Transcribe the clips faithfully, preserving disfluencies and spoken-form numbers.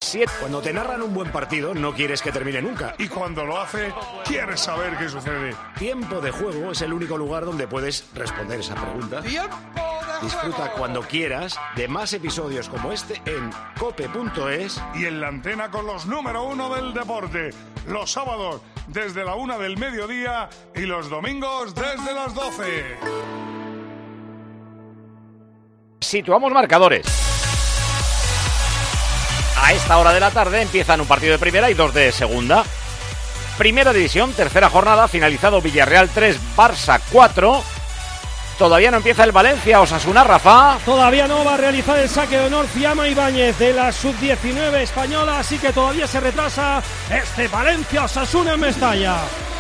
siete. Cuando te narran un buen partido, no quieres que termine nunca. Y cuando lo hace, quieres saber qué sucede. Tiempo de Juego es el único lugar donde puedes responder esa pregunta. ¡Tiempo de Disfruta juego! cuando quieras de más episodios como este en cope punto es. Y en la antena con los número uno del deporte. Los sábados desde la una del mediodía y los domingos desde las doce. Situamos marcadores. A esta hora de la tarde empiezan un partido de primera y dos de segunda. Primera división, tercera jornada, finalizado Villarreal tres, Barça cuatro. Todavía no empieza el Valencia, Osasuna, Rafa. Todavía no va a realizar el saque de honor Fiamma Ibáñez de la sub diecinueve española, así que todavía se retrasa este Valencia Osasuna en Mestalla.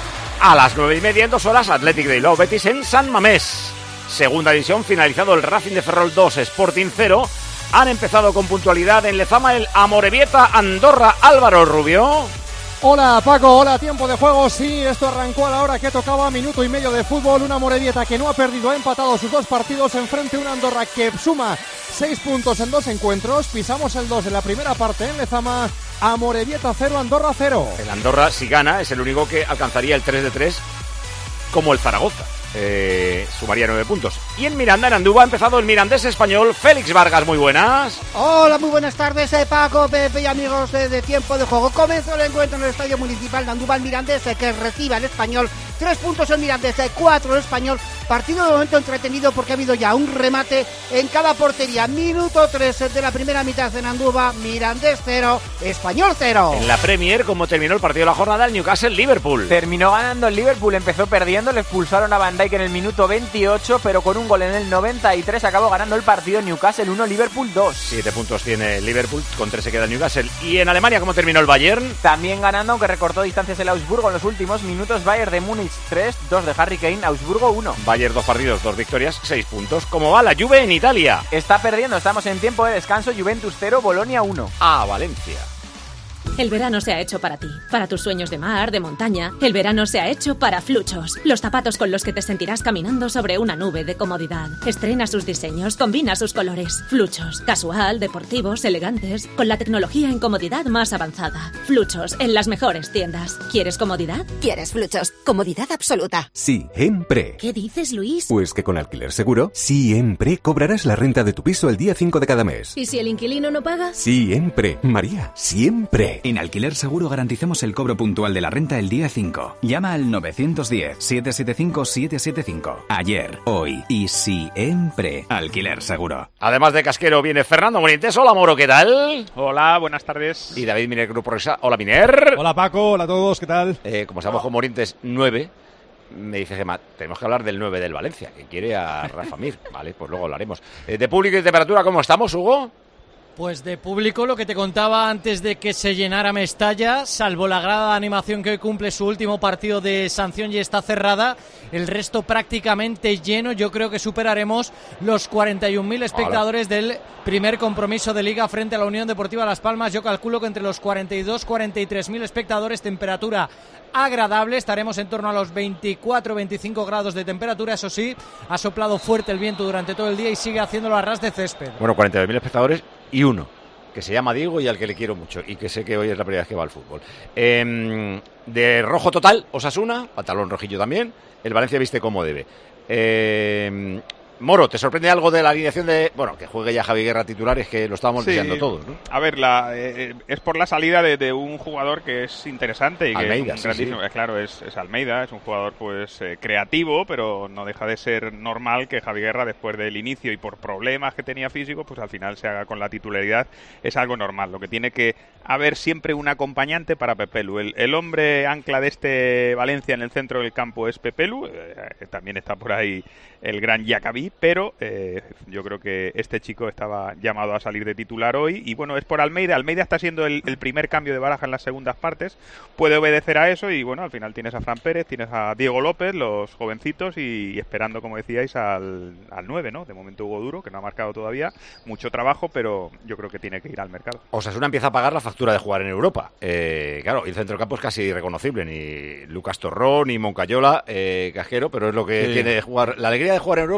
A las nueve y media en dos horas, Athletic de Bilbao Betis en San Mamés. Segunda división, finalizado el Racing de Ferrol dos, Sporting cero. Han empezado con puntualidad en Lezama el Amorebieta Andorra. Álvaro Rubio. Hola Paco, hola, tiempo de juego, sí, esto arrancó a la hora que tocaba, minuto y medio de fútbol, una Amorebieta que no ha perdido, ha empatado sus dos partidos enfrente a una Andorra que suma seis puntos en dos encuentros, pisamos el dos en la primera parte en Lezama, Amorebieta cero, Andorra cero. El Andorra, si gana, es el único que alcanzaría el tres de tres como el Zaragoza. Eh, sumaría nueve puntos. Y en Miranda, en Andúba, ha empezado el mirandés español. Félix Vargas, muy buenas. Hola, muy buenas tardes, eh, Paco, Pepe y amigos de, de Tiempo de Juego. Comenzó el encuentro en el Estadio Municipal de Andúba, el mirandés eh, que recibe al español. Tres puntos el mirandés, eh, cuatro el español. Partido de momento entretenido porque ha habido ya un remate en cada portería. Minuto tres de la primera mitad en Andúba, mirandés cero, español cero. En la Premier, como terminó el partido de la jornada, el Newcastle-Liverpool. Terminó ganando el Liverpool, empezó perdiendo, le expulsaron a Van Dijk en el minuto veintiocho, pero con un gol en el noventa y tres acabó ganando el partido. Newcastle uno, Liverpool dos. Siete puntos tiene el Liverpool, con tres se queda el Newcastle. Y en Alemania, ¿cómo terminó el Bayern? También ganando, aunque recortó distancias el Augsburgo en los últimos minutos. Bayern de Múnich tres, dos de Harry Kane, Augsburgo uno. Bayern dos partidos, dos victorias, seis puntos. ¿Cómo va la Juve en Italia? Está perdiendo, estamos en tiempo de descanso. Juventus cero, Bolonia uno. A Valencia. El verano se ha hecho para ti, para tus sueños de mar, de montaña. El verano se ha hecho para Fluchos, los zapatos con los que te sentirás caminando sobre una nube de comodidad. Estrena sus diseños, combina sus colores. Fluchos, casual, deportivos, elegantes, con la tecnología en comodidad más avanzada. Fluchos, en las mejores tiendas. ¿Quieres comodidad? ¿Quieres Fluchos? Comodidad absoluta. Siempre. ¿Qué dices, Luis? Pues que con Alquiler Seguro, siempre cobrarás la renta de tu piso el día cinco de cada mes. ¿Y si el inquilino no paga? Siempre. María, siempre. En Alquiler Seguro garantizamos el cobro puntual de la renta el día cinco. Llama al nueve uno cero, siete siete cinco, siete siete cinco. Ayer, hoy y siempre. Alquiler Seguro. Además de Casquero viene Fernando Morientes. Hola, Moro, ¿qué tal? Hola, buenas tardes. Y David Miner, Grupo Resa. Hola, Miner. Hola, Paco. Hola a todos. ¿Qué tal? Eh, como estamos con Morientes nueve, me dice Gemma, tenemos que hablar del nueve del Valencia, que quiere a Rafa Mir. Vale, pues luego hablaremos. Eh, de público y temperatura, ¿cómo estamos, Hugo? Pues de público, lo que te contaba antes de que se llenara Mestalla, salvo la grada de animación que hoy cumple su último partido de sanción y está cerrada, el resto prácticamente lleno. Yo creo que superaremos los cuarenta y un mil espectadores Hola. del primer compromiso de Liga frente a la Unión Deportiva Las Palmas. Yo calculo que entre los cuarenta y dos, cuarenta y tres mil espectadores, temperatura agradable, estaremos en torno a los veinticuatro, veinticinco grados de temperatura. Eso sí, ha soplado fuerte el viento durante todo el día y sigue haciéndolo a ras de césped. Bueno, cuarenta y dos mil espectadores y uno, que se llama Diego y al que le quiero mucho y que sé que hoy es la primera vez que va al fútbol. Eh, de rojo total, Osasuna, pantalón rojillo también, el Valencia viste como debe. Eh, Moro, ¿te sorprende algo de la alineación de... Bueno, que juegue ya Javi Guerra titular, es que lo estábamos sí, deseando todos, ¿no? A ver, la, eh, es por la salida de, de un jugador que es interesante y Almeida, que es un sí, grandísimo... sí. Claro, es, es Almeida, es un jugador pues eh, creativo, pero no deja de ser normal que Javi Guerra, después del inicio y por problemas que tenía físicos, pues al final se haga con la titularidad. Es algo normal. Lo que tiene que haber siempre un acompañante para Pepelu. El, el hombre ancla de este Valencia en el centro del campo es Pepelu, eh, también está por ahí el gran Yacabí, pero eh, yo creo que este chico estaba llamado a salir de titular hoy y bueno, es por Almeida. Almeida está siendo el, el primer cambio de Baraja en las segundas partes, puede obedecer a eso y bueno, al final tienes a Fran Pérez, tienes a Diego López, los jovencitos y, y esperando, como decíais, al, al nueve, ¿no? De momento Hugo Duro, que no ha marcado todavía, mucho trabajo, pero yo creo que tiene que ir al mercado. Osasuna empieza a pagar la factura de jugar en Europa. Eh, claro, y el centrocampo es casi irreconocible, ni Lucas Torrón, ni Moncayola, eh, Casquero, pero es lo que sí. tiene de jugar. La alegría de jugar en Europa luego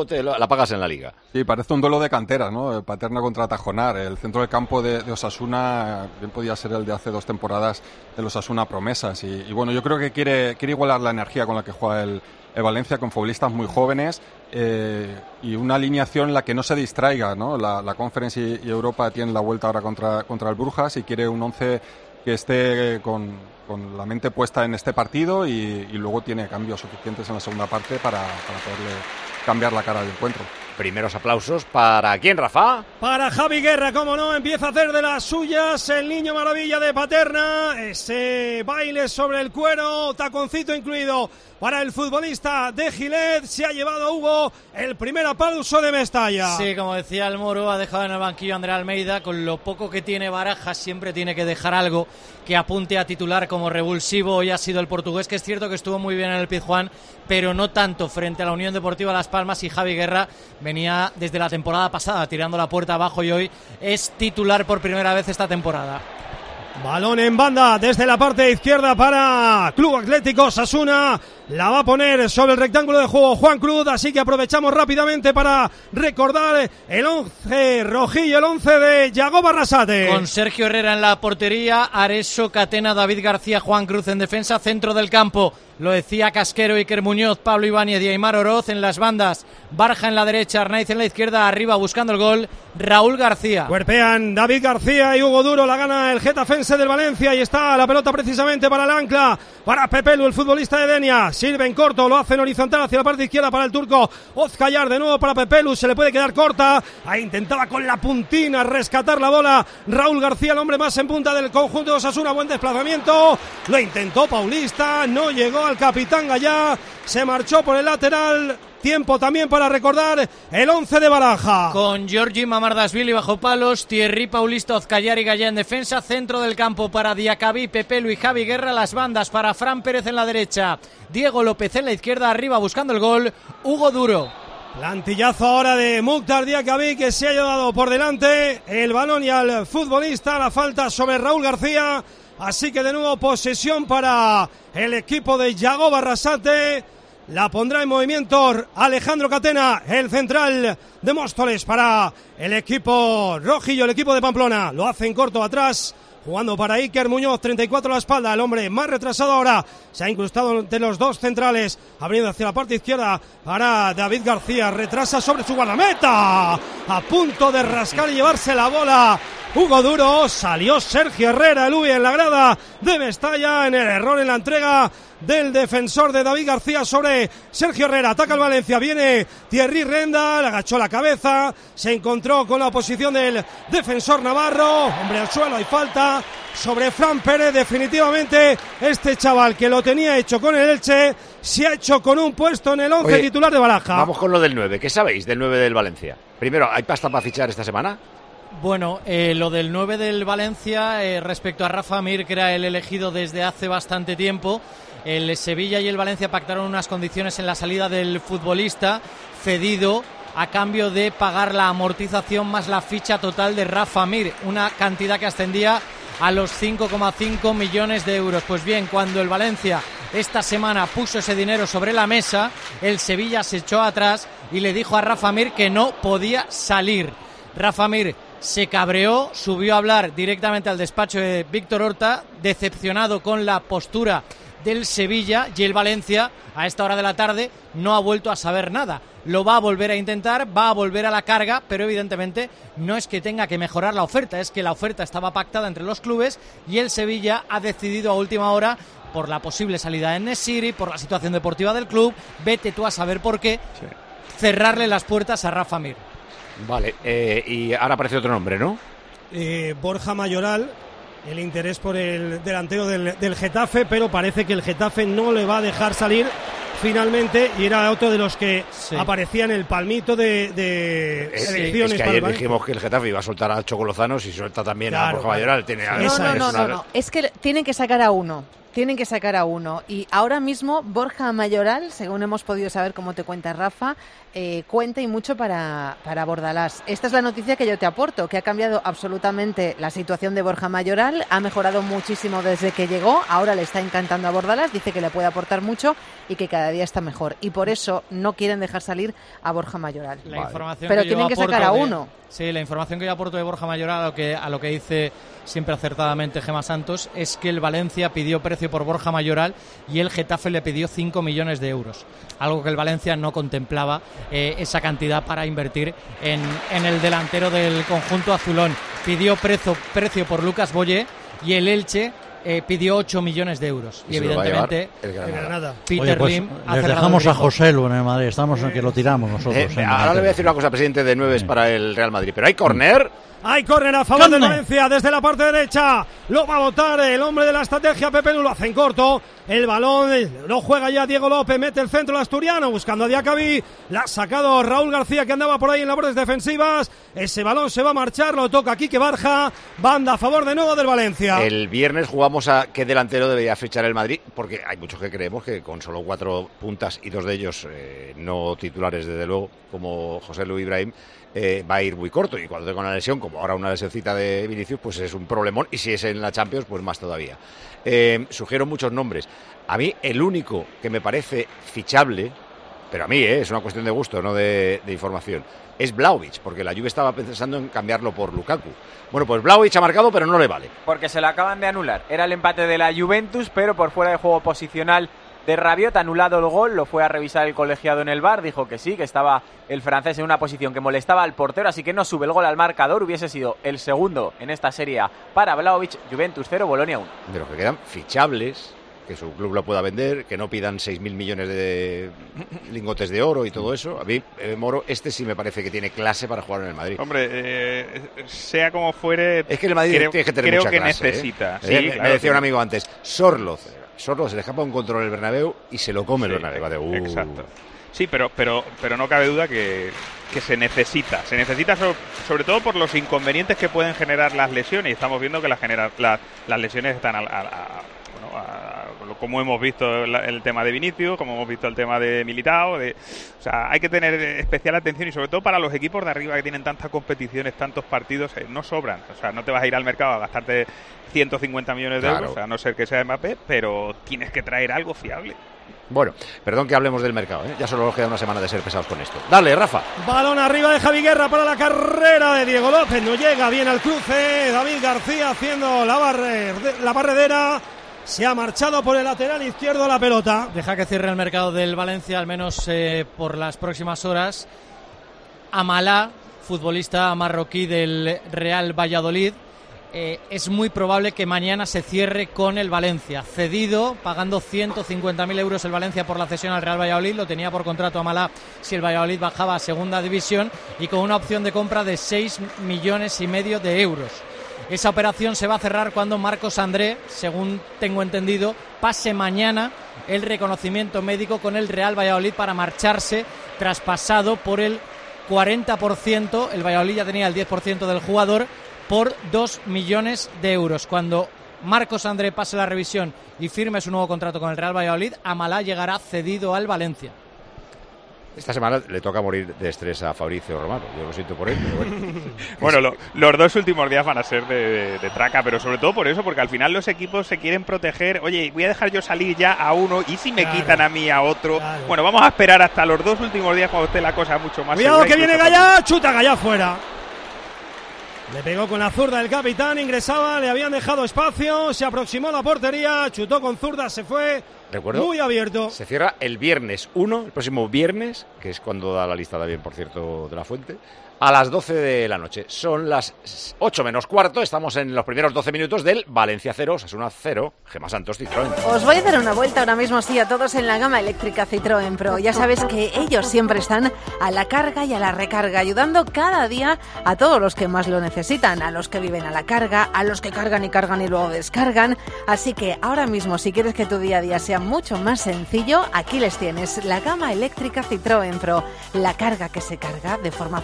te lo, la pagas en la Liga. Sí, parece un duelo de canteras, ¿no? Paterna contra Tajonar. El centro del campo de, de Osasuna bien podía ser el de hace dos temporadas de los Osasuna Promesas. Y, y bueno, yo creo que quiere, quiere igualar la energía con la que juega el, el Valencia, con futbolistas muy jóvenes eh, y una alineación en la que no se distraiga, ¿no? La, la Conference y, y Europa tienen la vuelta ahora contra, contra el Brujas y quiere un once que esté con, con la mente puesta en este partido y, y luego tiene cambios suficientes en la segunda parte para, para poderle cambiar la cara del encuentro. Primeros aplausos para ¿quién, Rafa? Para Javi Guerra, cómo no, empieza a hacer de las suyas el niño maravilla de Paterna, ese baile sobre el cuero, taconcito incluido para el futbolista de Gilet. Se ha llevado Hugo el primer aplauso de Mestalla. Sí, como decía el Moro, ha dejado en el banquillo a André Almeida. Con lo poco que tiene Barajas, siempre tiene que dejar algo que apunte a titular como revulsivo. Hoy ha sido el portugués, que es cierto que estuvo muy bien en el Pizjuán, pero no tanto frente a la Unión Deportiva Las Palmas. Y Javi Guerra venía desde la temporada pasada tirando la puerta abajo y hoy es titular por primera vez esta temporada. Balón en banda desde la parte izquierda para Club Atlético Osasuna. La va a poner sobre el rectángulo de juego Juan Cruz, así que aprovechamos rápidamente para recordar el once rojillo, el once de Yago Barrasate. Con Sergio Herrera en la portería, Areso, Catena, David García, Juan Cruz en defensa, centro del campo. Lo decía Casquero, Iker Muñoz, Pablo Ibáñez y Aimar Oroz en las bandas. Barja en la derecha, Arnaiz en la izquierda, arriba buscando el gol, Raúl García. Cuerpean David García y Hugo Duro, la gana el getafense del Valencia y está la pelota precisamente para el ancla, para Pepelu, el futbolista de Denia. Sirve en corto, lo hacen horizontal hacia la parte izquierda para el turco Ozcayar, de nuevo para Pepelu, se le puede quedar corta. Ahí intentaba con la puntina rescatar la bola Raúl García, el hombre más en punta del conjunto de Osasuna. Buen desplazamiento, lo intentó Paulista, no llegó al capitán Gallá, se marchó por el lateral. Tiempo también para recordar el once de Baraja. Con Giorgi Mamardashvili bajo palos, Thierry, Paulista, Ozcayar y Gallá en defensa, centro del campo para Diacabí, Pepelu y Javi Guerra, las bandas para Fran Pérez en la derecha, Diego López en la izquierda, arriba buscando el gol, Hugo Duro. Plantillazo ahora de Mukhtar Diacabí, que se ha llevado por delante el balón y al futbolista, la falta sobre Raúl García, así que de nuevo posesión para el equipo de Yago Barrasate. La pondrá en movimiento Alejandro Catena, el central de Móstoles, para el equipo rojillo, el equipo de Pamplona. Lo hace en corto atrás, jugando para Iker Muñoz, treinta y cuatro a la espalda, el hombre más retrasado ahora. Se ha incrustado entre los dos centrales, abriendo hacia la parte izquierda para David García. Retrasa sobre su guardameta, a punto de rascar y llevarse la bola Hugo Duro. Salió Sergio Herrera, el U B I en la grada de Mestalla, en el error en la entrega del defensor de David García sobre Sergio Herrera. Ataca el Valencia, viene Thierry Renda, le agachó la cabeza, se encontró con la oposición del defensor navarro, hombre al suelo, hay falta sobre Fran Pérez. Definitivamente este chaval, que lo tenía hecho con el Elche, se ha hecho con un puesto en el once Oye, titular de Baraja. Vamos con lo del nueve, ¿qué sabéis del nueve del Valencia? Primero, ¿hay pasta para fichar esta semana? Bueno, eh, lo del nueve del Valencia, eh, respecto a Rafa Mir, que era el elegido desde hace bastante tiempo, el Sevilla y el Valencia pactaron unas condiciones en la salida del futbolista cedido a cambio de pagar la amortización más la ficha total de Rafa Mir, una cantidad que ascendía a los cinco coma cinco millones de euros. Pues bien, cuando el Valencia esta semana puso ese dinero sobre la mesa, el Sevilla se echó atrás y le dijo a Rafa Mir que no podía salir. Rafa Mir se cabreó, subió a hablar directamente al despacho de Víctor Horta, decepcionado con la postura del Sevilla, y el Valencia a esta hora de la tarde no ha vuelto a saber nada. Lo va a volver a intentar, va a volver a la carga, pero evidentemente no es que tenga que mejorar la oferta, es que la oferta estaba pactada entre los clubes y el Sevilla ha decidido a última hora, por la posible salida de Nesiri, por la situación deportiva del club, vete tú a saber por qué, sí, cerrarle las puertas a Rafa Mir. Vale, eh, y ahora aparece otro nombre, ¿no? Eh, Borja Mayoral, el interés por el delantero del, del Getafe, pero parece que el Getafe no le va a dejar salir finalmente, y era otro de los que sí aparecía en el palmito de, de es, selecciones. Es que ayer dijimos que el Getafe iba a soltar a Choco Lozano, si suelta también claro, a Borja Mayoral. Tiene no, no, no, no, no, es que tienen que sacar a uno. tienen que sacar a uno. Y ahora mismo Borja Mayoral, según hemos podido saber, como te cuenta Rafa, eh, cuenta y mucho para, para Bordalás. Esta es la noticia que yo te aporto, que ha cambiado absolutamente la situación de Borja Mayoral, ha mejorado muchísimo desde que llegó, ahora le está encantando a Bordalás, dice que le puede aportar mucho y que cada día está mejor. Y por eso no quieren dejar salir a Borja Mayoral. La información Pero que tienen yo que sacar a de, uno. Sí, la información que yo aporto de Borja Mayoral, a lo que, a lo que dice siempre acertadamente Gemma Santos, es que el Valencia pidió precio por Borja Mayoral y el Getafe le pidió cinco millones de euros. Algo que el Valencia no contemplaba eh, esa cantidad para invertir en, en el delantero del conjunto azulón. Pidió precio, precio por Lucas Boyé y el Elche Eh, pidió ocho millones de euros. Y, y evidentemente, el Granada. Granada. Peter Oye, pues, Lim les dejamos a José Lu en el Madrid. Estamos en que lo tiramos nosotros. Eh, ahora le voy a decir una cosa, presidente de nueve para el Real Madrid. Pero hay córner. Hay córner a favor del Valencia desde la parte derecha. Lo va a botar el hombre de la estrategia, Pepe Lu, lo hace en corto. El balón lo juega ya Diego López, mete el centro el asturiano buscando a Diacabí. La ha sacado Raúl García, que andaba por ahí en labores defensivas. Ese balón se va a marchar, lo toca Quique Barja. Banda a favor de nuevo del Valencia. El viernes jugamos a qué delantero debería fichar el Madrid, porque hay muchos que creemos que con solo cuatro puntas y dos de ellos eh, no titulares, desde luego, como José Lu Ibrahim, Eh, va a ir muy corto, y cuando tenga una lesión, como ahora una lesioncita de Vinicius, pues es un problemón, y si es en la Champions, pues más todavía. Eh, sugiero muchos nombres. A mí el único que me parece fichable, pero a mí eh, es una cuestión de gusto, no de, de información, es Vlahovic, porque la Juve estaba pensando en cambiarlo por Lukaku. Bueno, pues Vlahovic ha marcado, pero no le vale. Porque se lo acaban de anular. Era el empate de la Juventus, pero por fuera de juego posicional de Rabiot, anulado el gol, lo fue a revisar el colegiado en el V A R, dijo que sí, que estaba el francés en una posición que molestaba al portero, así que no sube el gol al marcador, hubiese sido el segundo en esta serie para Vlahovic. Juventus cero, Bolonia uno. De los que quedan fichables, que su club lo pueda vender, que no pidan seis mil millones de lingotes de oro y todo eso. A mí, eh, Moro, este sí me parece que tiene clase para jugar en el Madrid. Hombre, eh, sea como fuere, es que el Madrid creo, tiene que tener creo mucha que clase, necesita. ¿eh? Sí, me, claro, me decía sí. un amigo antes, Sorloz, Sorloz se le escapa un control el Bernabéu y se lo come sí, el Bernabéu. Uh. Exacto. Sí, pero, pero, pero no cabe duda que, que se necesita. Se necesita so, sobre todo por los inconvenientes que pueden generar las lesiones. Y estamos viendo que las, genera, la, las lesiones están a, a, a, bueno, a, como hemos visto el, el tema de Vinicius, como hemos visto el tema de Militao. De, o sea, hay que tener especial atención, y sobre todo para los equipos de arriba que tienen tantas competiciones, tantos partidos, eh, no sobran. O sea, no te vas a ir al mercado a gastarte ciento cincuenta millones de claro. euros, a no ser que sea Mbappé, pero tienes que traer algo fiable. Bueno, perdón que hablemos del mercado, ¿eh? Ya solo nos queda una semana de ser pesados con esto. Dale, Rafa. Balón arriba de Javi Guerra para la carrera de Diego López. No llega bien al cruce. David García haciendo la, barre, la barredera. Se ha marchado por el lateral izquierdo la pelota. Deja que cierre el mercado del Valencia, al menos eh, por las próximas horas. Amalá, futbolista marroquí del Real Valladolid. Eh, es muy probable que mañana se cierre con el Valencia. Cedido, pagando ciento cincuenta mil euros el Valencia por la cesión al Real Valladolid. Lo tenía por contrato Amalá si el Valladolid bajaba a segunda división, y con una opción de compra de seis millones y medio de euros. Esa operación se va a cerrar cuando Marcos André, según tengo entendido, pase mañana el reconocimiento médico con el Real Valladolid para marcharse traspasado por el cuarenta por ciento. El Valladolid ya tenía el diez por ciento del jugador, por dos millones de euros. Cuando Marcos André pase la revisión y firme su nuevo contrato con el Real Valladolid, Amalá llegará cedido al Valencia. Esta semana le toca morir de estrés a Fabricio Romano. Yo lo siento por él, pero bueno. Bueno, lo, los dos últimos días van a ser de, de, de traca, pero sobre todo por eso, porque al final los equipos se quieren proteger. Oye, voy a dejar yo salir ya a uno, y si me claro, quitan a mí a otro. Claro. Bueno, vamos a esperar hasta los dos últimos días cuando esté la cosa mucho más Cuidado segura. Que viene Gallá, chuta Gallá fuera. Le pegó con la zurda el capitán, ingresaba, le habían dejado espacio, se aproximó a la portería, chutó con zurda, se fue. Recuerdo, muy abierto. Se cierra el viernes uno, el próximo viernes, que es cuando da la lista también, por cierto, de la Fuente, a las doce de la noche. Son las ocho menos cuarto, estamos en los primeros doce minutos del Valencia cero, Osasuna cero, Gemma Santos, Citroën. Os voy a dar una vuelta ahora mismo, sí, a todos en la gama eléctrica Citroën Pro. Ya sabes que ellos siempre están a la carga y a la recarga, ayudando cada día a todos los que más lo necesitan, a los que viven a la carga, a los que cargan y cargan y luego descargan. Así que ahora mismo, si quieres que tu día a día sea mucho más sencillo, aquí les tienes, la gama eléctrica Citroën Pro, la carga que se carga de forma facilitada.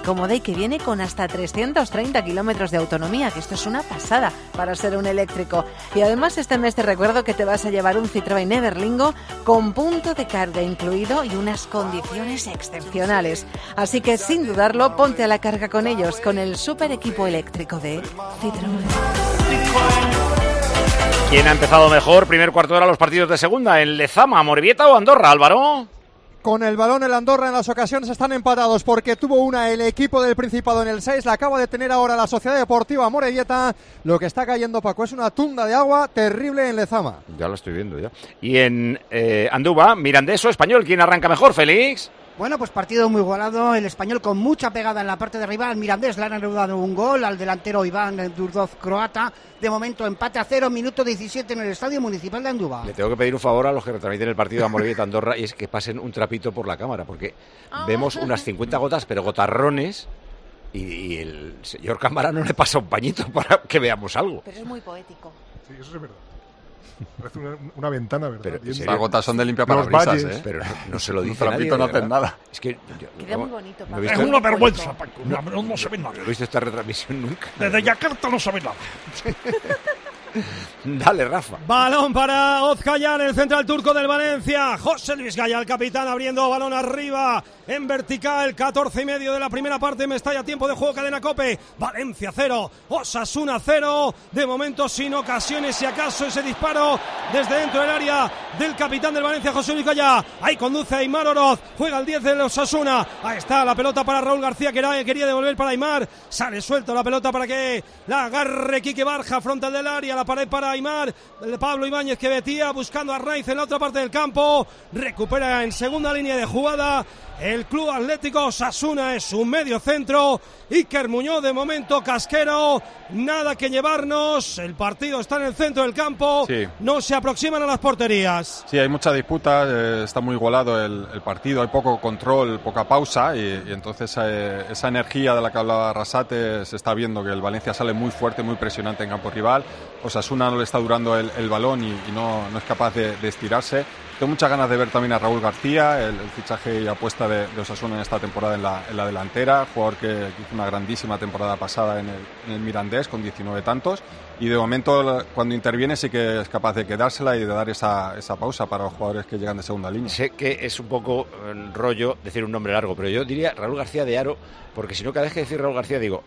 cómoda y que viene con hasta trescientos treinta kilómetros de autonomía, que esto es una pasada para ser un eléctrico. Y además este mes te recuerdo que te vas a llevar un Citroën Everlingo con punto de carga incluido y unas condiciones excepcionales. Así que sin dudarlo, ponte a la carga con ellos, con el super equipo eléctrico de Citroën. ¿Quién ha empezado mejor primer cuarto de hora los partidos de segunda? ¿En Lezama, Amorebieta o Andorra, Álvaro? Con el balón el Andorra en las ocasiones están empatados porque tuvo una el equipo del Principado en el seis, la acaba de tener ahora la Sociedad Deportiva Amorebieta. Lo que está cayendo, Paco, es una tunda de agua terrible en Lezama. Ya lo estoy viendo ya. Y en eh, Andúba, Mirandés o Español, ¿quién arranca mejor, Félix? Bueno, pues partido muy igualado, el Español con mucha pegada en la parte de arriba, al Mirandés le han anulado un gol, al delantero Iván Durdoz, croata, de momento empate a cero, minuto diecisiete en el Estadio Municipal de Andúba. Le tengo que pedir un favor a los que retransmiten el partido de Amorebieta-Andorra y es que pasen un trapito por la cámara, porque oh. vemos unas cincuenta gotas, pero gotarrones, y, y el señor cámara no le pasa un pañito para que veamos algo. Pero es muy poético. Sí, eso es verdad. Parece una, una ventana, ¿verdad? Pero, las gotas son de limpia parabrisas, ¿eh? Pero no, no se lo dice un nadie. no hacen nada. Es que yo, queda muy bonito, no es una vergüenza, Paco. No, no, no se ve nada. No he visto esta retransmisión nunca. Desde Yakarta no se ve nada. Dale, Rafa. Balón para Oz Gayal, el central turco del Valencia. José Luis Gayal, capitán, abriendo balón arriba en vertical. catorce y medio de la primera parte. Mestalla, tiempo de juego, cadena COPE. Valencia cero, Osasuna cero. De momento sin ocasiones, si acaso ese disparo desde dentro del área del capitán del Valencia, José Luis Gayal. Ahí conduce Aimar Oroz. Juega el diez del Osasuna. Ahí está la pelota para Raúl García, que era, quería devolver para Aimar. Sale suelto la pelota para que la agarre Quique Barja, frontal del área. La pared para Aimar, Pablo Ibáñez que metía buscando a Raiz en la otra parte del campo, recupera en segunda línea de jugada el Club Atlético Osasuna, es un medio centro. Iker Muñoz, de momento casquero, nada que llevarnos, el partido está en el centro del campo, sí. No se aproximan a las porterías. Sí, hay mucha disputa, eh, está muy igualado el, el partido, hay poco control, poca pausa y, y entonces eh, esa energía de la que hablaba Arrasate, se está viendo que el Valencia sale muy fuerte, muy presionante en campo rival. Osasuna no le está durando el, el balón y, y no, no es capaz de, de estirarse. Tengo muchas ganas de ver también a Raúl García, el, el fichaje y apuesta de, de Osasuna en esta temporada en la, en la delantera, jugador que, que hizo una grandísima temporada pasada en el, en el Mirandés con diecinueve tantos y de momento cuando interviene sí que es capaz de quedársela y de dar esa, esa pausa para los jugadores que llegan de segunda línea. Sé que es un poco rollo decir un nombre largo, pero yo diría Raúl García de Aro, porque si no cada vez que decir Raúl García digo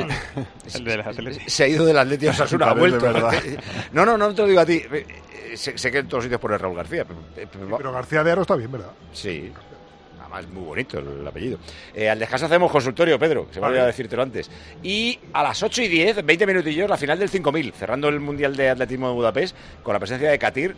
el de las se ha ido del Atlético Osasuna, ha vuelto. No, no, no te lo digo a ti. Sé, sé que en todos sitios pone Raúl García. Pero, pero, pero García de Aro está bien, ¿verdad? Sí. Además es muy bonito el, el apellido. Eh, al descanso hacemos consultorio, Pedro, que se me olvidó decírtelo antes. Y a las ocho y diez, veinte minutillos, la final del cinco mil, cerrando el Mundial de Atletismo de Budapest, con la presencia de Katir,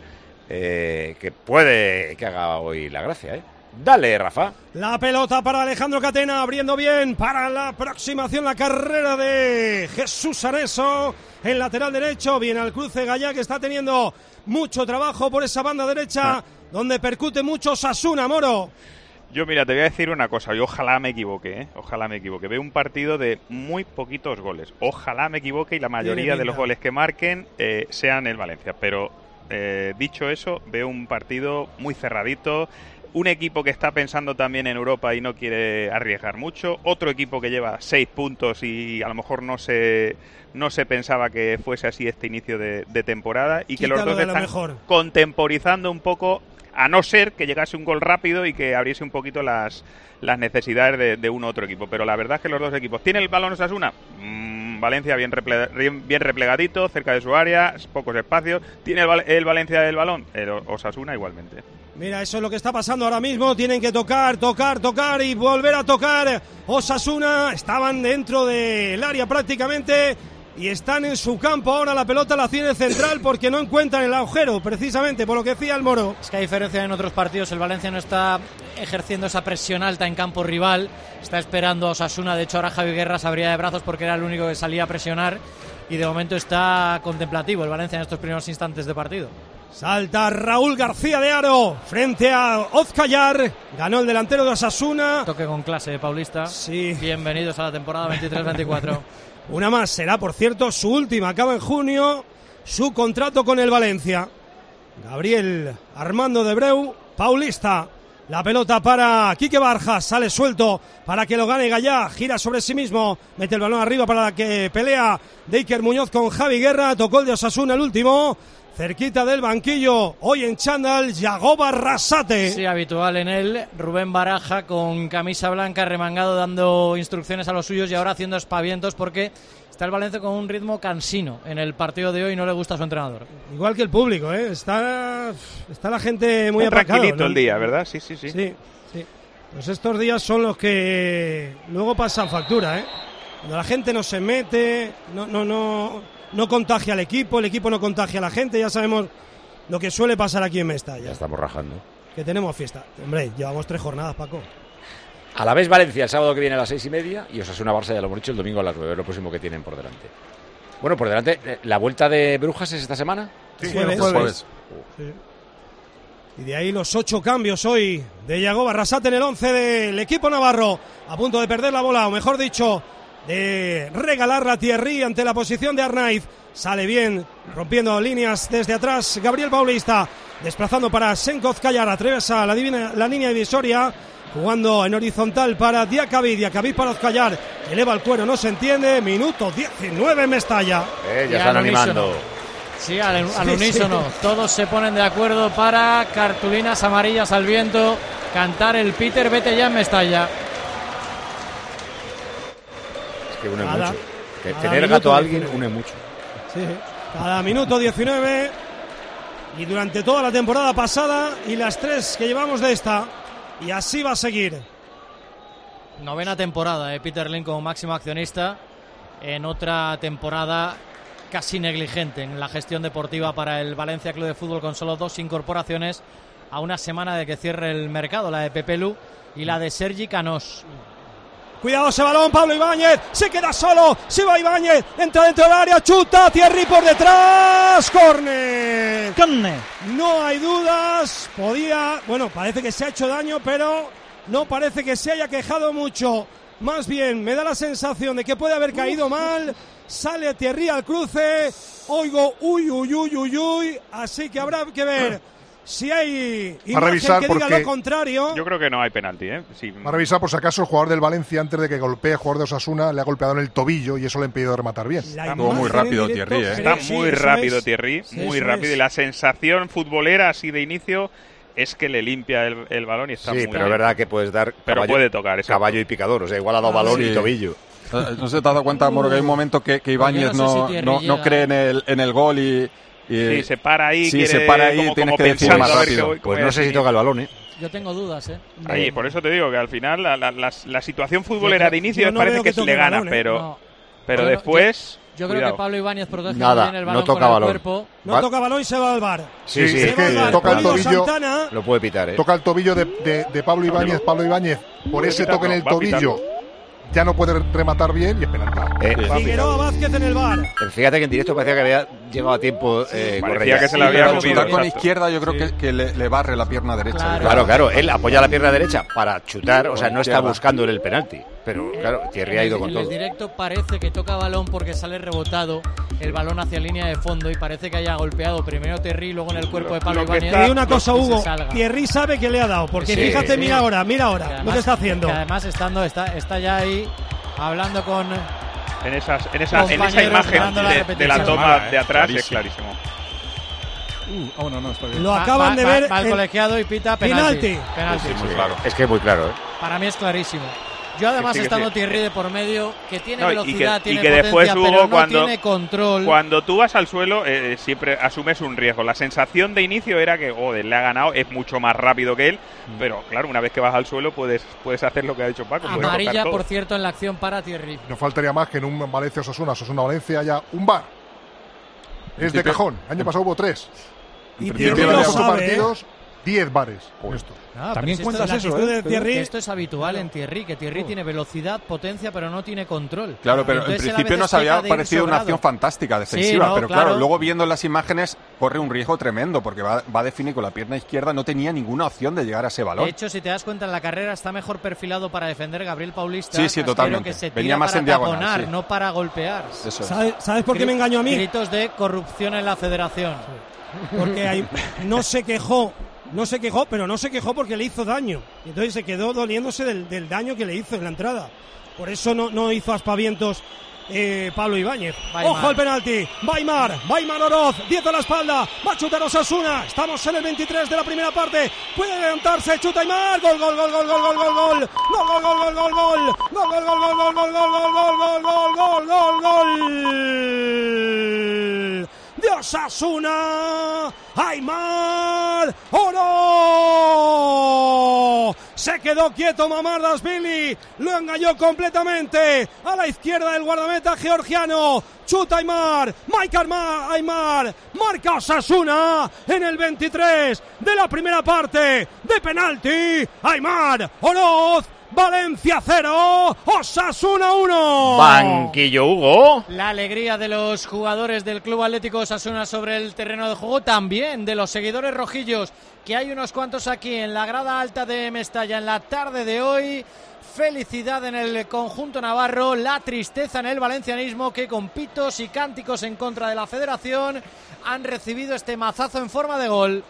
eh, que puede que haga hoy la gracia, ¿eh? Dale, Rafa. La pelota para Alejandro Catena, abriendo bien para la aproximación, la carrera de Jesús Areso, el lateral derecho, viene al cruce Gallá, que está teniendo mucho trabajo por esa banda derecha, ah. donde percute mucho Osasuna, Moro. Yo, mira, te voy a decir una cosa, y ojalá me equivoque, ¿eh? Ojalá me equivoque. Veo un partido de muy poquitos goles. Ojalá me equivoque y la mayoría de los goles que marquen eh, sean el Valencia. Pero, eh, dicho eso, veo un partido muy cerradito. Un equipo que está pensando también en Europa y no quiere arriesgar mucho. Otro equipo que lleva seis puntos y a lo mejor no se no se pensaba que fuese así este inicio de, de temporada. Y Quítalo que los dos están mejor. contemporizando un poco, a no ser que llegase un gol rápido y que abriese un poquito las, las necesidades de, de uno u otro equipo. Pero la verdad es que los dos equipos... ¿Tiene el balón Osasuna? Mm, Valencia bien, reple, bien replegadito, cerca de su área, pocos espacios. ¿Tiene el, el Valencia el balón? El Osasuna igualmente. Mira, eso es lo que está pasando ahora mismo. Tienen que tocar, tocar, tocar y volver a tocar. Osasuna estaban dentro del área prácticamente y están en su campo. Ahora la pelota la tiene central porque no encuentran el agujero, precisamente por lo que decía el Moro. Es que a diferencia en otros partidos, el Valencia no está ejerciendo esa presión alta en campo rival. Está esperando a Osasuna. De hecho, ahora Javi Guerra se abría de brazos porque era el único que salía a presionar. Y de momento está contemplativo el Valencia en estos primeros instantes de partido. Salta Raúl García de Aro frente a Ozcayar. Ganó el delantero de Osasuna. Toque con clase, Paulista. Sí. Bienvenidos a la temporada veintitrés veinticuatro. Una más será, por cierto, su última. Acaba en junio su contrato con el Valencia. Gabriel Armando de Breu, Paulista. La pelota para Quique Barjas, sale suelto para que lo gane Gallá, gira sobre sí mismo, mete el balón arriba para que pelea de Iker Muñoz con Javi Guerra, tocó el de Osasuna el último, cerquita del banquillo, hoy en chándal, Yagoba Arrasate. Sí, habitual en él, Rubén Baraja con camisa blanca, remangado, dando instrucciones a los suyos y ahora haciendo espavientos porque está el Valencia con un ritmo cansino en el partido de hoy y no le gusta a su entrenador. Igual que el público, ¿eh? Está, está la gente muy Está aplacada. Tranquilito, ¿no? El día, ¿verdad? Sí, sí, sí. Sí, sí. Pues estos días son los que luego pasan factura, ¿eh? Cuando la gente no se mete, no, no, no, no contagia al equipo, el equipo no contagia a la gente, ya sabemos lo que suele pasar aquí en Mestalla. Ya estamos rajando. Que tenemos fiesta. Hombre, llevamos tres jornadas, Paco. A la vez Valencia el sábado que viene a las seis y media y Osasuna Barça, ya lo hemos dicho, el domingo a las nueve, es lo próximo que tienen por delante. Bueno, por delante, ¿la vuelta de Brujas es esta semana? Sí, jueves. jueves. jueves. Sí. Y de ahí los ocho cambios hoy de Yagoba Arrasate en el once del equipo navarro, a punto de perder la bola, o mejor dicho, de regalarla a Thierry ante la posición de Arnaiz. Sale bien, rompiendo líneas desde atrás Gabriel Paulista, desplazando para Senkov Callar, atraviesa la, divina, la línea divisoria, jugando en horizontal para Diacabí, Diacabí para Ozcallar, eleva el cuero, no se entiende, minuto diecinueve en Mestalla. Eh, ya están animando. Sí, al, al Sí, unísono, sí. todos se ponen de acuerdo para cartulinas amarillas al viento, cantar el Peter, vete ya en Mestalla. Es que une Cada- mucho. Que cada tener minuto gato a alguien diecinueve. une mucho. Sí, cada minuto diecinueve y durante toda la temporada pasada y las tres que llevamos de esta, y así va a seguir. Novena temporada de Peter Lim como máximo accionista, en otra temporada casi negligente en la gestión deportiva para el Valencia Club de Fútbol, con solo dos incorporaciones a una semana de que cierre el mercado, la de Pepe Lu y la de Sergi Canós. Cuidado ese balón, Pablo Ibáñez, se queda solo, se va Ibáñez, entra dentro del área, chuta, Thierry por detrás, córner. No hay dudas, podía, bueno, parece que se ha hecho daño, pero no parece que se haya quejado mucho. Más bien, me da la sensación de que puede haber caído mal, sale Thierry al cruce, oigo uy, uy, uy, uy, uy, así que habrá que ver si hay imagen revisar que diga porque- lo contrario. Yo creo que no hay penalti, ¿eh? Sí. Va a revisar por si acaso el jugador del Valencia, antes de que golpee el jugador de Osasuna, le ha golpeado en el tobillo y eso le ha impedido rematar bien. Estuvo muy rápido Thierry, ¿eh? Está Sí, muy eso rápido es. Thierry, Sí, muy eso rápido. es. Y la sensación futbolera así de inicio es que le limpia el, el balón y está Sí, muy pero bien. es verdad que puedes dar Pero caballo, puede tocar, exacto. caballo y picador, o sea, igual ha dado balón Sí. y tobillo. Eh, No sé, te has dado cuenta, Moro, que hay un momento que, que Ibáñez Yo no sé no, si Thierry no, no llega. cree en el, en el gol y... y Sí, se para ahí, Sí, quiere se para ahí, como- tienes como que decir pensando más a ver qué rápido. voy- cómo Pues voy a no sé si definir. toca el balón, ¿eh? Yo tengo dudas, ¿eh? Ahí, por eso te digo que al final la, la, la, la situación futbolera Yo- de inicio yo no parece veo que, que toque le el gana, balón, ¿eh? pero, No. pero Yo no- después... Yo creo cuidado. que Pablo Ibáñez protege Nada, muy bien el balón no toca con el balón. cuerpo. No Va- toca balón y se va al bar. Sí, sí, es es que que toca el Pablo tobillo, Santana, lo puede pitar, ¿eh? toca el tobillo de, de, de Pablo Ibáñez, Pablo Ibáñez, por ese pitar, toque en no, el va a pitar. tobillo ya no puede rematar bien y es penalti. Eh, Va a pitar. Figueroa Vázquez en el bar. Pero fíjate que en directo parecía que había llegado a tiempo eh, parecía Correia. que se Sí, la había pero- Al comido. chutar con exacto. izquierda yo creo que, que le, le barre la pierna derecha. Claro. Claro, claro, él apoya la pierna derecha para chutar, o sea, no está Izquierda. buscando el penalti. Pero claro, Thierry ha ido con en el todo. directo parece que toca balón porque sale rebotado el balón hacia línea de fondo y parece que haya golpeado primero Thierry y luego en el cuerpo de Pablo lo que Ibáñez. está- Y una cosa, y se Hugo, salga. Thierry sabe que le ha dado, porque Sí, fíjate, sí. mira ahora, mira Que ahora además- lo que está haciendo. que además estando, está, está ya ahí hablando con... En, esas, en, esa, en esa Compañeros imagen ganando la de, de la repetición. toma Mala, eh, de atrás es clarísimo. clarísimo. Uh, oh, no, no, está bien. Lo Va- acaban va- de va- ver. va al en- colegiado y pita penalti. Penalti. Penalti. Sí, muy claro. Es que es muy claro, ¿eh? Para mí es clarísimo. Yo además Sí, sí, que estando sí. Thierry de por medio, que tiene No, y que- velocidad, y tiene que potencia, después, Hugo, pero no cuando- tiene control. Cuando tú vas al suelo, eh, siempre asumes un riesgo. La sensación de inicio era que, joder, le ha ganado, es mucho más rápido que él. Pero claro, una vez que vas al suelo, puedes, puedes hacer lo que ha dicho Paco. puedes Amarilla, tocar todo. por cierto, en la acción para Thierry. No faltaría más que en un Valencia Osasuna, Osasuna Valencia haya un bar. Es de principio- cajón. Año pasado hubo tres. Y Y en Thierry los lo ocho sabe, ¿eh? partidos, diez bares. con esto. Ah, También pero si cuentas esto, eso, la actitud ¿eh? de Thierry. que esto es habitual en Thierry, que Thierry tiene velocidad, potencia, pero no tiene control. Claro, pero Entonces, en él a principio veces nos había peca de ir parecido una sobrado. acción fantástica, defensiva, Sí, no, pero claro, claro. luego viendo las imágenes corre un riesgo tremendo porque va, va a definir con la pierna izquierda, no tenía ninguna opción de llegar a ese balón. De hecho, si te das cuenta, en la carrera está mejor perfilado para defender Gabriel Paulista. Sí, sí, Casquero, totalmente. Que se Venía tira más para en diagonal, taponar, sí. no para golpear. Eso es. ¿Sabes, ¿Sabes por qué me engañó a mí? Gritos de corrupción en la federación. Porque hay- no se quejó no se quejó, pero no se quejó porque le hizo daño. Entonces se quedó doliéndose del, del daño que le hizo en la entrada. Por eso no, no hizo aspavientos eh, Pablo Ibáñez. Baimar. Ojo al penalti. Baimar, Baimar Oroz, diez a la espalda. Va a chutar Osasuna. Estamos en el veintitrés de la primera parte. Puede levantarse, chuta Aimar. Gol, gol, gol, gol, gol, gol, gol, gol. Gol, gol, gol, gol, gol, gol. Gol, gol, gol, gol, gol, gol, gol, gol, gol, gol, gol, gol. De Osasuna, Aimar Oro. Se quedó quieto Mamardashvili, lo engañó completamente a la izquierda del guardameta georgiano. Chuta Aimar, Mike Aimar, marca Osasuna en el veintitrés de la primera parte de penalti. Aimar Oroz. Valencia cero, Osasuna uno. Banquillo Hugo. La alegría de los jugadores del Club Atlético Osasuna sobre el terreno de juego, también de los seguidores rojillos, que hay unos cuantos aquí en la grada alta de Mestalla en la tarde de hoy. Felicidad en el conjunto navarro, la tristeza en el valencianismo, que con pitos y cánticos en contra de la federación han recibido este mazazo en forma de gol.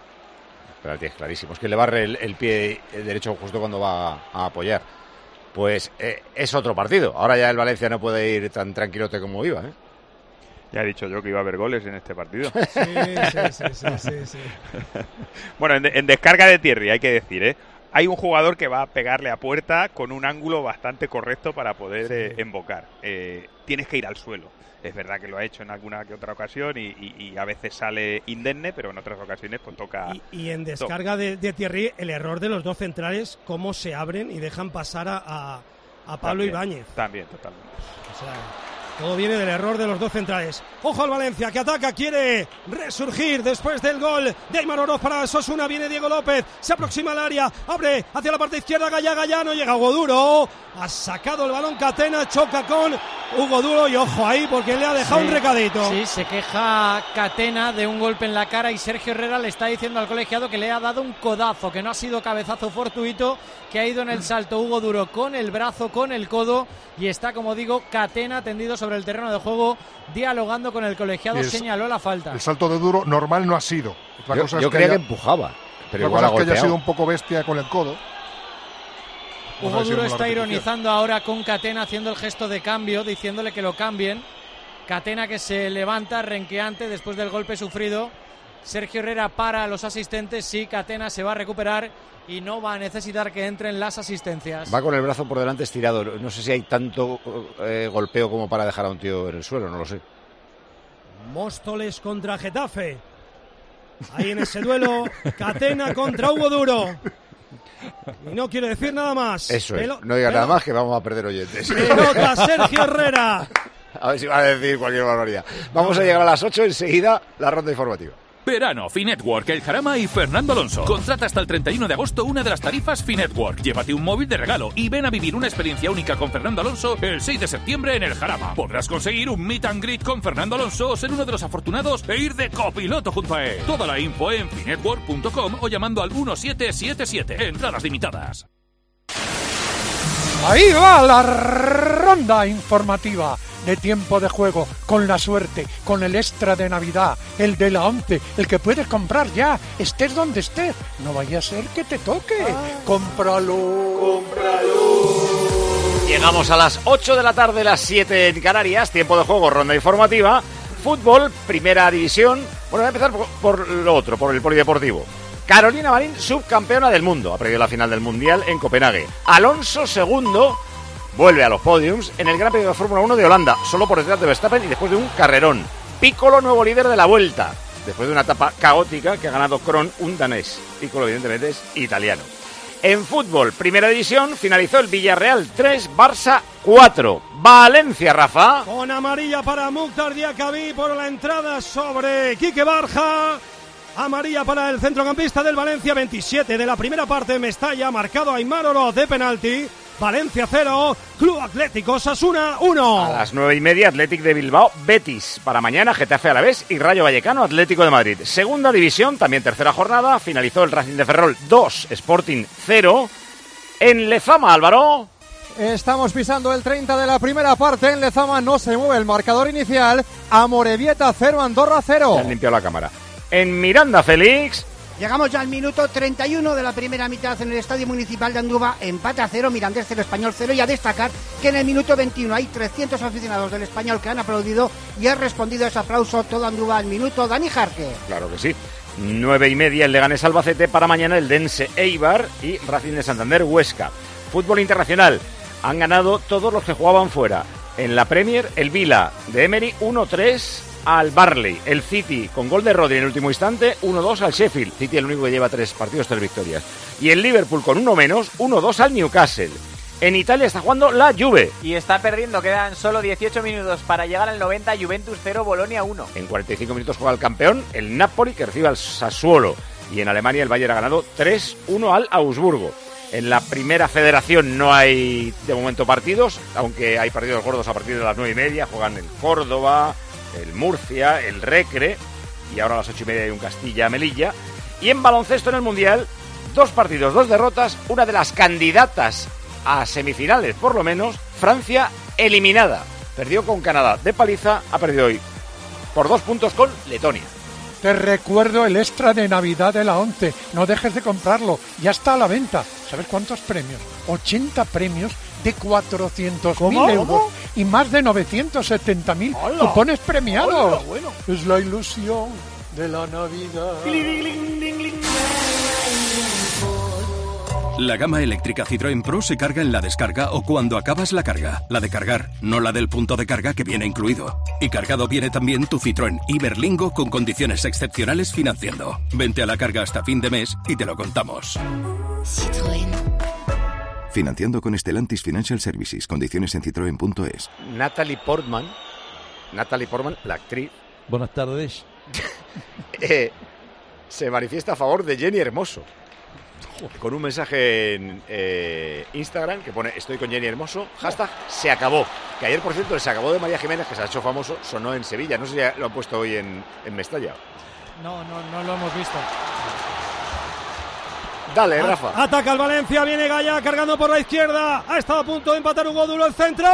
Es clarísimo, es que le barre el, el pie derecho justo cuando va a apoyar. Pues eh, es otro partido. Ahora ya el Valencia no puede ir tan tranquilote como iba, ¿eh? Ya he dicho yo que iba a haber goles en este partido. Sí, sí, sí, sí, sí, sí. Bueno, en, en descarga de Thierry, hay que decir, ¿eh? Hay un jugador que va a pegarle a puerta con un ángulo bastante correcto para poder eh, embocar. Eh, tienes que ir al suelo. Es verdad que lo ha hecho en alguna que otra ocasión y, y, y a veces sale indemne, pero en otras ocasiones pues toca... Y, y en descarga de, de Thierry, el error de los dos centrales, cómo se abren y dejan pasar a, a, a Pablo también, Ibáñez. También, totalmente. O sea, todo viene del error de los dos centrales. Ojo al Valencia, que ataca, quiere resurgir después del gol de Aimar Oroz para Osasuna. Viene Diego López, se aproxima al área, abre hacia la parte izquierda, Gallá, Gallá, no llega Hugo Duro. Ha sacado el balón Catena, choca con Hugo Duro y ojo ahí porque le ha dejado sí, un recadito. Sí, se queja Catena de un golpe en la cara y Sergio Herrera le está diciendo al colegiado que le ha dado un codazo, que no ha sido cabezazo fortuito, que ha ido en el salto Hugo Duro con el brazo, con el codo, y está, como digo, Catena tendido sobre el terreno de juego dialogando con el colegiado. El, señaló la falta. El salto de Duro normal no ha sido. La yo cosa yo es creía que, haya, que empujaba, pero la igual cosa ha es que haya sido golpeado. un poco bestia con el codo. Hugo Duro está ironizando ahora con Catena, haciendo el gesto de cambio, diciéndole que lo cambien. Catena, que se levanta renqueante después del golpe sufrido. Sergio Herrera para a los asistentes. Sí, Catena se va a recuperar y no va a necesitar que entren las asistencias. Va con el brazo por delante estirado. No sé si hay tanto eh, golpeo como para dejar a un tío en el suelo, no lo sé. Móstoles contra Getafe. Ahí en ese duelo, Catena contra Hugo Duro. Y no quiero decir nada más. Eso es, Pelo, no digas pelo, nada más que vamos a perder oyentes. Pelota Sergio Herrera. A ver si va a decir cualquier barbaridad. Vamos a llegar a las ocho, enseguida la ronda informativa. Verano, Finetwork, El Jarama y Fernando Alonso. Contrata hasta el treinta y uno de agosto una de las tarifas Finetwork. Llévate un móvil de regalo y ven a vivir una experiencia única con Fernando Alonso el seis de septiembre en El Jarama. Podrás conseguir un meet and greet con Fernando Alonso o ser uno de los afortunados e ir de copiloto junto a él. Toda la info en finetwork punto com o llamando al uno siete siete siete. Entradas limitadas. Ahí va la ronda informativa de tiempo de juego, con la suerte, con el extra de Navidad, el de la once, el que puedes comprar ya, estés donde estés. No vaya a ser que te toque. Ah. Cómpralo. Cómpralo. Llegamos a las ocho de la tarde, las siete en Canarias, tiempo de juego, ronda informativa. Fútbol, primera división. Bueno, voy a empezar por, por lo otro, por el polideportivo. Carolina Marín, subcampeona del mundo, ha perdido la final del Mundial en Copenhague. Alonso, segundo, vuelve a los podiums en el Gran Premio de Fórmula uno de Holanda, solo por detrás de Verstappen y después de un carrerón. Piccolo, nuevo líder de la Vuelta, después de una etapa caótica que ha ganado Kron, un danés. Piccolo, evidentemente, es italiano. En fútbol, primera división, finalizó el Villarreal tres, Barça cuatro. Valencia, Rafa. Con amarilla para Mukhtar Diakabi por la entrada sobre Quique Barja. Amarilla para el centrocampista del Valencia, veintisiete de la primera parte, Mestalla, marcado a Aimar Oroz de penalti. Valencia cero, Club Atlético Osasuna uno. A las nueve y media, Athletic de Bilbao, Betis. Para mañana, Getafe Alavés y Rayo Vallecano, Atlético de Madrid. Segunda división, también tercera jornada, finalizó el Racing de Ferrol dos, Sporting cero. En Lezama, Álvaro. Estamos pisando el treinta de la primera parte. En Lezama no se mueve el marcador inicial. Amorebieta cero, Andorra cero. Se han limpiado la cámara. En Miranda, Félix, Llegamos ya al minuto treinta y uno de la primera mitad en el Estadio Municipal de Andúba, empate a cero, Mirandés cero, Español cero, y a destacar que en el minuto veintiuno hay trescientos aficionados del Español que han aplaudido y ha respondido a ese aplauso todo Andúba al minuto. Dani Jarque. Claro que sí. Nueve y media el Leganés Albacete, para mañana el Dense Eibar y Racing de Santander Huesca. Fútbol internacional, han ganado todos los que jugaban fuera. En la Premier, el Vila de Emery uno tres al Barley. El City, con gol de Rodri en el último instante, uno dos al Sheffield. City el único que lleva tres partidos, tres victorias. Y el Liverpool, con uno menos, uno dos al Newcastle. En Italia está jugando la Juve. Y está perdiendo, quedan solo dieciocho minutos para llegar al noventa, Juventus cero, Bolonia uno. En cuarenta y cinco minutos juega el campeón, el Napoli, que recibe al Sassuolo. Y en Alemania el Bayern ha ganado tres uno al Augsburgo. En la primera federación no hay de momento partidos, aunque hay partidos gordos a partir de las nueve y media. Juegan el Córdoba, el Murcia, el Recre, y ahora a las ocho y media hay un Castilla-Melilla. Y en baloncesto en el Mundial, dos partidos, dos derrotas, una de las candidatas a semifinales, por lo menos, Francia eliminada. Perdió con Canadá de paliza, ha perdido hoy por dos puntos con Letonia. Te recuerdo el extra de Navidad de la ONCE, no dejes de comprarlo, ya está a la venta. ¿Sabes cuántos premios? ochenta premios de cuatrocientos mil euros y más de novecientos setenta mil cupones premiados. Hola, bueno. Es la ilusión de la Navidad. La gama eléctrica Citroën Pro se carga en la descarga o cuando acabas la carga. La de cargar, no la del punto de carga que viene incluido. Y cargado viene también tu Citroën Iberlingo con condiciones excepcionales financiando. Vente a la carga hasta fin de mes y te lo contamos. Citroën. Financiando con Stellantis Financial Services. Condiciones en citroen punto es. Natalie Portman, Natalie Portman, la actriz. Buenas tardes. eh, se manifiesta a favor de Jenny Hermoso. Con un mensaje en eh, Instagram que pone: estoy con Jenny Hermoso, hashtag se acabó. Que ayer, por cierto, se acabó de María Jiménez, que se ha hecho famoso, sonó en Sevilla. No sé si lo han puesto hoy en, en Mestalla. No, no, no lo hemos visto. Dale, Rafa. Ataca el Valencia, viene Gaya cargando por la izquierda. Ha estado a punto de empatar Hugo Duro, el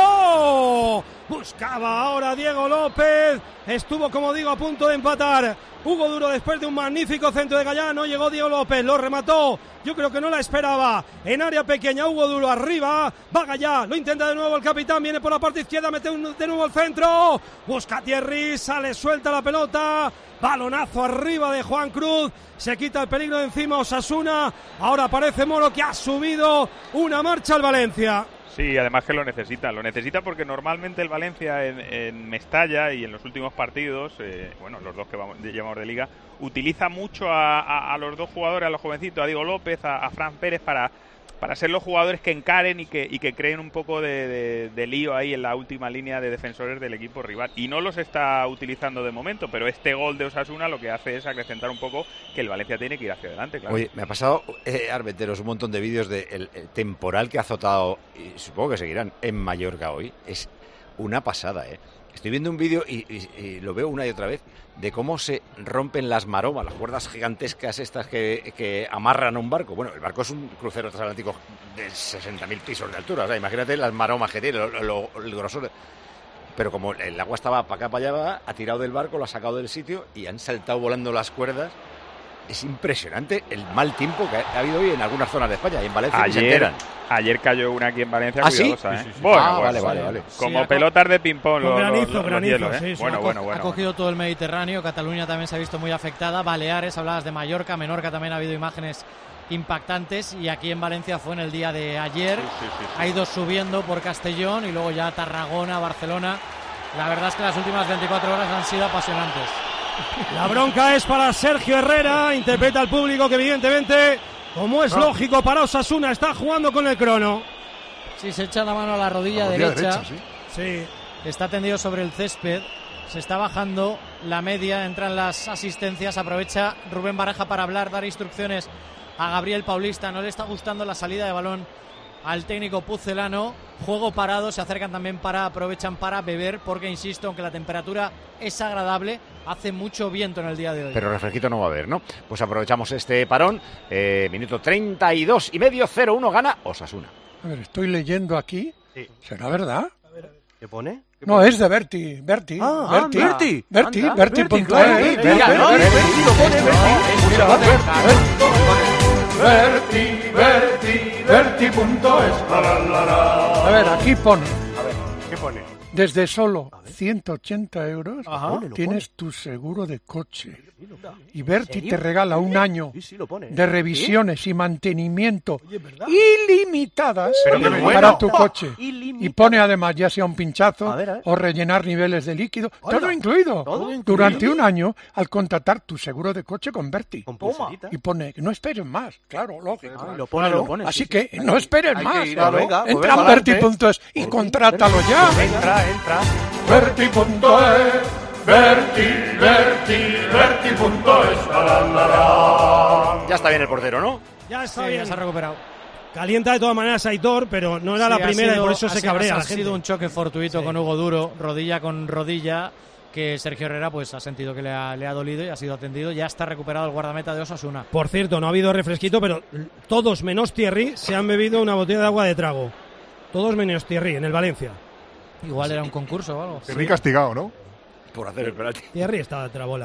centro. Buscaba ahora Diego López. Estuvo, como digo, a punto de empatar Hugo Duro después de un magnífico centro de Gaya. No llegó Diego López, lo remató. Yo creo que no la esperaba. En área pequeña, Hugo Duro arriba. Va Gaya, lo intenta de nuevo el capitán. Viene por la parte izquierda, mete un, de nuevo el centro. Busca Thierry, sale suelta la pelota. Balonazo arriba de Juan Cruz. Se quita el peligro de encima Osasuna. Ahora aparece Moro, que ha subido una marcha al Valencia. Sí, además que lo necesita. Lo necesita porque normalmente el Valencia en, en Mestalla y en los últimos partidos, eh, bueno, los dos que vamos, llevamos de Liga, utiliza mucho a, a, a los dos jugadores, a los jovencitos, a Diego López, a, a Fran Pérez, para, para ser los jugadores que encaren y que, y que creen un poco de, de, de lío ahí en la última línea de defensores del equipo rival. Y no los está utilizando de momento, pero este gol de Osasuna lo que hace es acrecentar un poco que el Valencia tiene que ir hacia adelante, claro. Oye, me ha pasado, eh, Arbeteros, un montón de vídeos del de temporal que ha azotado, y supongo que seguirán, en Mallorca hoy. Es una pasada, ¿eh? Estoy viendo un vídeo y, y, y lo veo una y otra vez de cómo se rompen las maromas, las cuerdas gigantescas estas que, que amarran a un barco. Bueno, el barco es un crucero transatlántico de sesenta mil pisos de altura. O sea, imagínate las maromas que tiene, lo, lo, el grosor. Pero como el agua estaba para acá, para allá, ha tirado del barco, lo ha sacado del sitio y han saltado volando las cuerdas. Es impresionante el mal tiempo que ha habido hoy en algunas zonas de España y en Valencia. Ayer, se enteran. Ayer cayó una aquí en Valencia, ¿Ah, cuidadosa, sí? ¿eh? Sí, sí, sí. Bueno, Ah, pues, vale, vale, vale. Como Sí, pelotas de ping-pong los, granizo, los, granizo, los hielos, ¿eh? sí, sí. Bueno, ha, bueno, ha bueno. cogido todo el Mediterráneo. Cataluña también se ha visto muy afectada. Baleares, hablabas de Mallorca, Menorca, también ha habido imágenes impactantes. Y aquí en Valencia fue en el día de ayer. Sí, sí, sí, sí. Ha ido subiendo por Castellón y luego ya Tarragona, Barcelona. La verdad es que las últimas veinticuatro horas han sido apasionantes. La bronca es para Sergio Herrera. Interpreta al público que, evidentemente, como es lógico para Osasuna, está jugando con el crono. Sí, se echa la mano a la rodilla, La rodilla derecha. derecha, Sí. Está tendido sobre el césped. Se está bajando la media. Entran las asistencias. Aprovecha Rubén Baraja para hablar, dar instrucciones a Gabriel Paulista. No le está gustando la salida de balón al técnico pucelano. Juego parado. Se acercan también para, aprovechan para beber, porque insisto, aunque la temperatura es agradable, hace mucho viento en el día de hoy. Pero refresquito no va a haber, ¿no? Pues aprovechamos este parón. Eh, minuto treinta y dos y medio, cero uno, gana Osasuna. A ver, estoy leyendo aquí. Sí. ¿Será verdad? ¿Qué pone? No, es de Berti, Berti, Ah, Berti, anda. Berti, Berti, Berti, Berti, punto claro, es. Berti, mira, no, Berti, lo pone Berti, Berti, Berti punto es. A ver, aquí pone. A ver, ¿qué pone? Desde solo ciento ochenta euros Ajá. tienes tu seguro de coche. Y ¿En Berti serio? te regala un año Sí, sí, lo pone. de revisiones y mantenimiento ¿verdad? ilimitadas Pero qué para bueno. tu coche. Y pone además ya sea un pinchazo A ver, a ver. o rellenar niveles de líquido, Hola. todo incluido. Todo incluido. Durante un año al contratar tu seguro de coche con Berti. Con pulserita. Y pone que no esperes más, claro, lógico. Ah, lo pone, Claro, lo pone, Así sí, que sí. no esperes Hay más. que ir a- venga, pues Entra venga, en adelante. Berti punto es y contrátalo ya. Entra, entra. Berti punto es, Berti, Berti, Berti punto es. Ya está bien el portero, ¿no? Ya está Sí, bien. ya se ha recuperado. Calienta de todas maneras Aitor, pero no era Sí, la ha primera sido- y por eso ha se sido- cabrea Ha la gente. sido un choque fortuito Sí. con Hugo Duro, rodilla con rodilla, que Sergio Herrera pues ha sentido que le ha, le ha dolido y ha sido atendido. Ya está recuperado el guardameta de Osasuna. Por cierto, no ha habido refresquito, pero todos menos Thierry se han bebido una botella de agua de trago. Todos menos Thierry en el Valencia. Igual era un concurso o algo. Thierry castigado, ¿no? Por hacer el penalti. Thierry está de bola.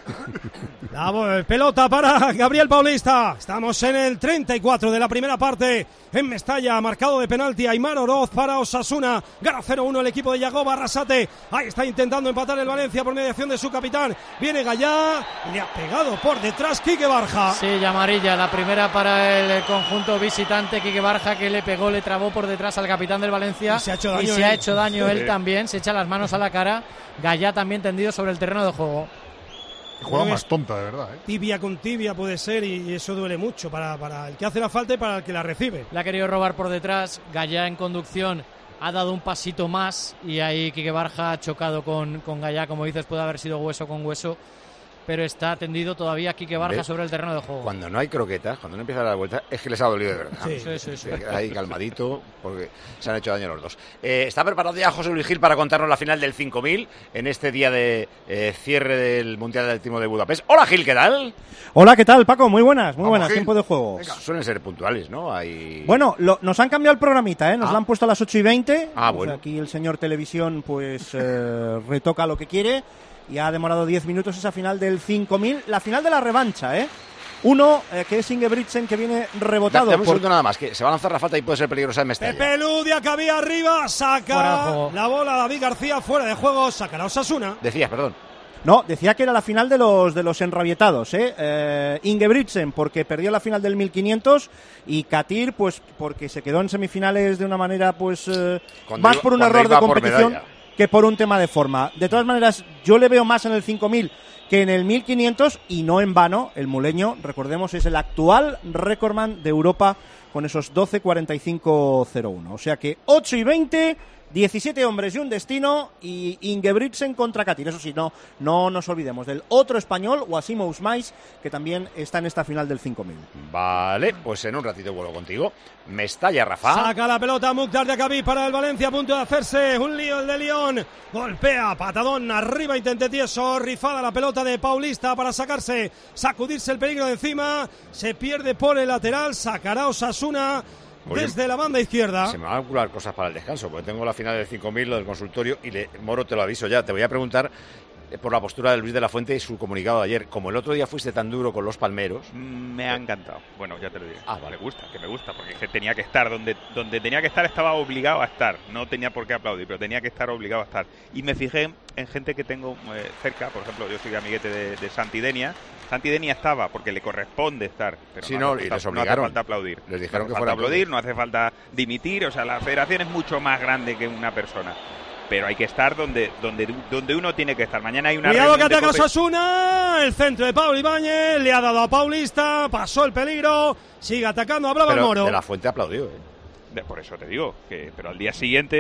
La bo- pelota para Gabriel Paulista. Estamos en el treinta y cuatro de la primera parte. En Mestalla, marcado de penalti Aimar Oroz para Osasuna. Gana cero uno el equipo de Yagoba Arrasate. Ahí está intentando empatar el Valencia por mediación de su capitán. Viene Gallá. Le ha pegado por detrás Quique Barja. Sí, ya amarilla, la primera para el conjunto visitante. Quique Barja, que le pegó, le trabó por detrás al capitán del Valencia. Y se ha hecho daño Y se él. ha hecho daño él Sí. también. Se echa las manos a la cara. Gallá también tendido sobre el terreno de juego. Que juega Creo más que tonta, de verdad, ¿eh? Tibia con tibia puede ser y eso duele mucho para, para el que hace la falta y para el que la recibe. Le ha querido robar por detrás. Gallá en conducción ha dado un pasito más y ahí Quique Barja ha chocado con, con Gallá. Como dices, puede haber sido hueso con hueso, pero está tendido todavía Quique Barja ¿Ves? sobre el terreno de juego. Cuando no hay croquetas, cuando no empieza a dar vuelta, es que les ha dolido de verdad. Sí, sí, sí, sí. Se queda ahí calmadito porque se han hecho daño los dos. Eh, ¿Está preparado ya José Luis Gil para contarnos la final del cinco mil en este día de eh, cierre del Mundial de Atletismo de Budapest? Hola Gil, ¿qué tal? Hola, ¿qué tal, Paco? Muy buenas, muy Vamos, buenas. Gil. Tiempo de juego. Venga, suelen ser puntuales, ¿no? Hay... Bueno, lo- nos han cambiado el programita, ¿eh? Nos Ah. lo han puesto a las ocho y veinte. Ah, O sea, bueno. aquí el señor Televisión, pues, eh, retoca lo que quiere. Y ha demorado diez minutos esa final del cinco mil. La final de la revancha, ¿eh? Uno, eh, que es Ingebrigtsen, que viene rebotado. Da- dame un por- segundo nada más, que se va a lanzar la falta y puede ser peligrosa en Mestalla. Pepe Ludia que había arriba, Fuera de saca juego. la bola David García fuera de juego, sacará Osasuna. Decías, perdón. No, decía que era la final de los de los enrabietados, ¿eh? eh Ingebrigtsen porque perdió la final del mil quinientos y Katir pues porque se quedó en semifinales de una manera pues eh, Cuando más iba- por un cuando error de iba por competición medalla. que por un tema de forma. De todas maneras, yo le veo más en el cinco mil que en el mil quinientos y no en vano. El muleño, recordemos, es el actual recordman de Europa con esos doce cuarenta y cinco cero uno. O sea que ocho y veinte, diecisiete hombres y un destino y Ingebrigtsen contra Katir. Eso sí, no, no nos olvidemos del otro español, Wasimo Usmais, que también está en esta final del cinco mil. Vale, pues en un ratito vuelvo contigo. Mestalla, Rafa. Saca la pelota Mukhtar Diakabi para el Valencia, a punto de hacerse un lío el de León. Golpea, patadón, arriba, intente tieso, rifada la pelota de Paulista para sacarse, sacudirse el peligro de encima. Se pierde por el lateral, sacará Osasuna Oye, desde la banda izquierda. Se me van a calcular cosas para el descanso, porque tengo la final del cinco mil, lo del consultorio, y le, Moro, te lo aviso ya. Te voy a preguntar eh, por la postura de Luis de la Fuente y su comunicado de ayer. Como el otro día fuiste tan duro con los palmeros. Me ha encantado. Bueno, ya te lo diré. Ah, vale. Me gusta, que me gusta, porque es que tenía que estar donde, donde tenía que estar, estaba obligado a estar. No tenía por qué aplaudir, pero tenía que estar obligado a estar. Y me fijé en, en gente que tengo eh, cerca, por ejemplo, yo soy amiguete de, de Santidenia. Santidenia estaba porque le corresponde estar, pero Sí, no, no, hace y falta- les no hace obligaron. falta aplaudir. Les dijeron no que hace falta fueran aplaudir, todos. no hace falta dimitir, o sea, la federación es mucho más grande que una persona. Pero hay que estar donde, donde, donde uno tiene que estar. Mañana hay una Cuidado que reunión de ataca Cope- Osasuna, el centro de Pablo Ibáñez, le ha dado a Paulista, pasó el peligro, sigue atacando, hablaba el Pero Moro. de la Fuente aplaudió, ¿eh? De- Por eso te digo, que pero al día siguiente,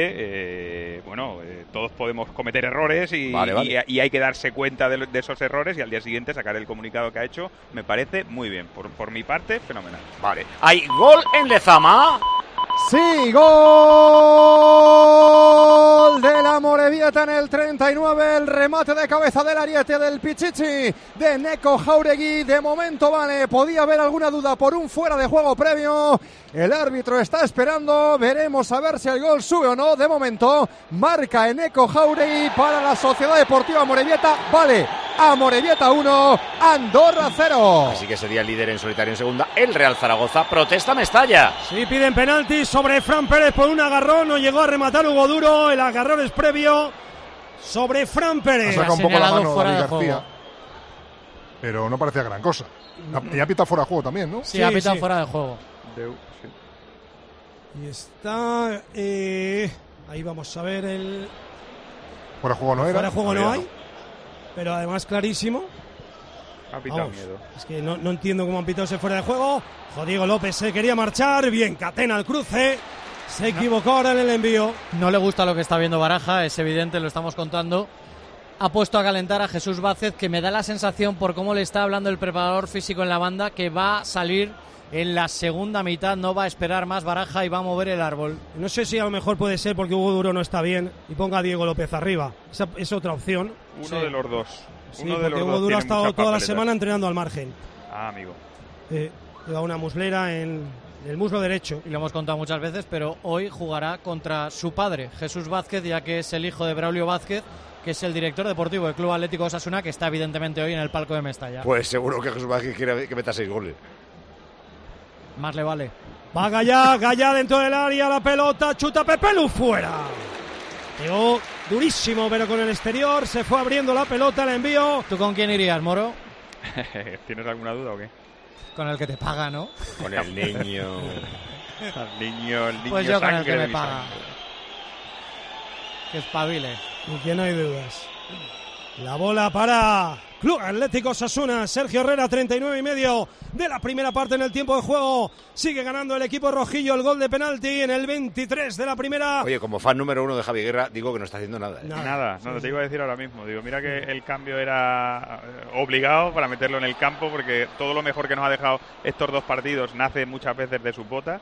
eh, bueno, eh, todos podemos cometer errores y, Vale, vale. y- y hay que darse cuenta de, lo- de esos errores y al día siguiente sacar el comunicado que ha hecho, me parece muy bien. Por, por mi parte, fenomenal. Vale. Hay gol en Lezama. Sí, gol de la Amorebieta en el treinta y nueve, el remate de cabeza del ariete del Pichichi de Neko Jauregui. De momento vale, podía haber alguna duda por un fuera de juego previo. El árbitro está esperando, veremos a ver si el gol sube o no. De momento marca en Neko Jauregui para la Sociedad Deportiva Amorebieta. Vale, Amorebieta uno, Andorra cero. Así que sería el líder en solitario en segunda el Real Zaragoza. Protesta Mestalla. Sí, piden penalti sobre Fran Pérez por un agarrón. No llegó a rematar Hugo Duro. El agarrón es previo sobre Fran Pérez. Ha sacado un poco la mano David García, pero no parecía gran cosa. Y ha pitado fuera de juego también, ¿no? Sí, sí ha pitado sí. fuera de juego. De, sí. Y está... Eh, ahí vamos a ver el... Fuera de juego no era. Fuera de juego no hay. Pero además clarísimo. Ha pitado Vamos, miedo. Es que no, no entiendo cómo han pitado ese fuera de juego. Diego López se quería marchar. Bien, catena el cruce. Se equivocó ahora en el envío. No le gusta lo que está viendo Baraja, es evidente, lo estamos contando. Ha puesto a calentar a Jesús Vázquez, que me da la sensación, por cómo le está hablando el preparador físico en la banda, que va a salir en la segunda mitad, no va a esperar más Baraja y va a mover el árbol. No sé si a lo mejor puede ser porque Hugo Duro no está bien y ponga a Diego López arriba. Esa es otra opción. Uno sí. de los dos. Sí, Uno porque de los Hugo dos Duro ha estado toda papeletas. la semana entrenando al margen. Ah, amigo. Eh, lleva una muslera en el muslo derecho. Y lo hemos contado muchas veces, pero hoy jugará contra su padre, Jesús Vázquez, ya que es el hijo de Braulio Vázquez, que es el director deportivo del Club Atlético Osasuna, que está evidentemente hoy en el palco de Mestalla. Pues seguro que Jesús Vázquez quiere que meta seis goles. Más le vale. Va Gallá, Gallá dentro del área, la pelota, chuta Pepelu fuera. Llegó durísimo, pero con el exterior, se fue abriendo la pelota, el envío. ¿Tú con quién irías, Moro? ¿Tienes alguna duda o qué? Con el que te paga, ¿no? Con el niño. el niño, el niño Pues yo con el que me mi paga. sangre. Que espabile. Y que no hay dudas. La bola para Club Atlético Osasuna. Sergio Herrera, treinta y nueve y medio de la primera parte en el tiempo de juego. Sigue ganando el equipo rojillo el gol de penalti en el veintitrés de la primera. Oye, como fan número uno de Javi Guerra, digo que no está haciendo nada. ¿eh? Nada, nada, no, te iba a decir ahora mismo. Digo, mira que el cambio era obligado para meterlo en el campo, porque todo lo mejor que nos ha dejado estos dos partidos nace muchas veces de sus botas,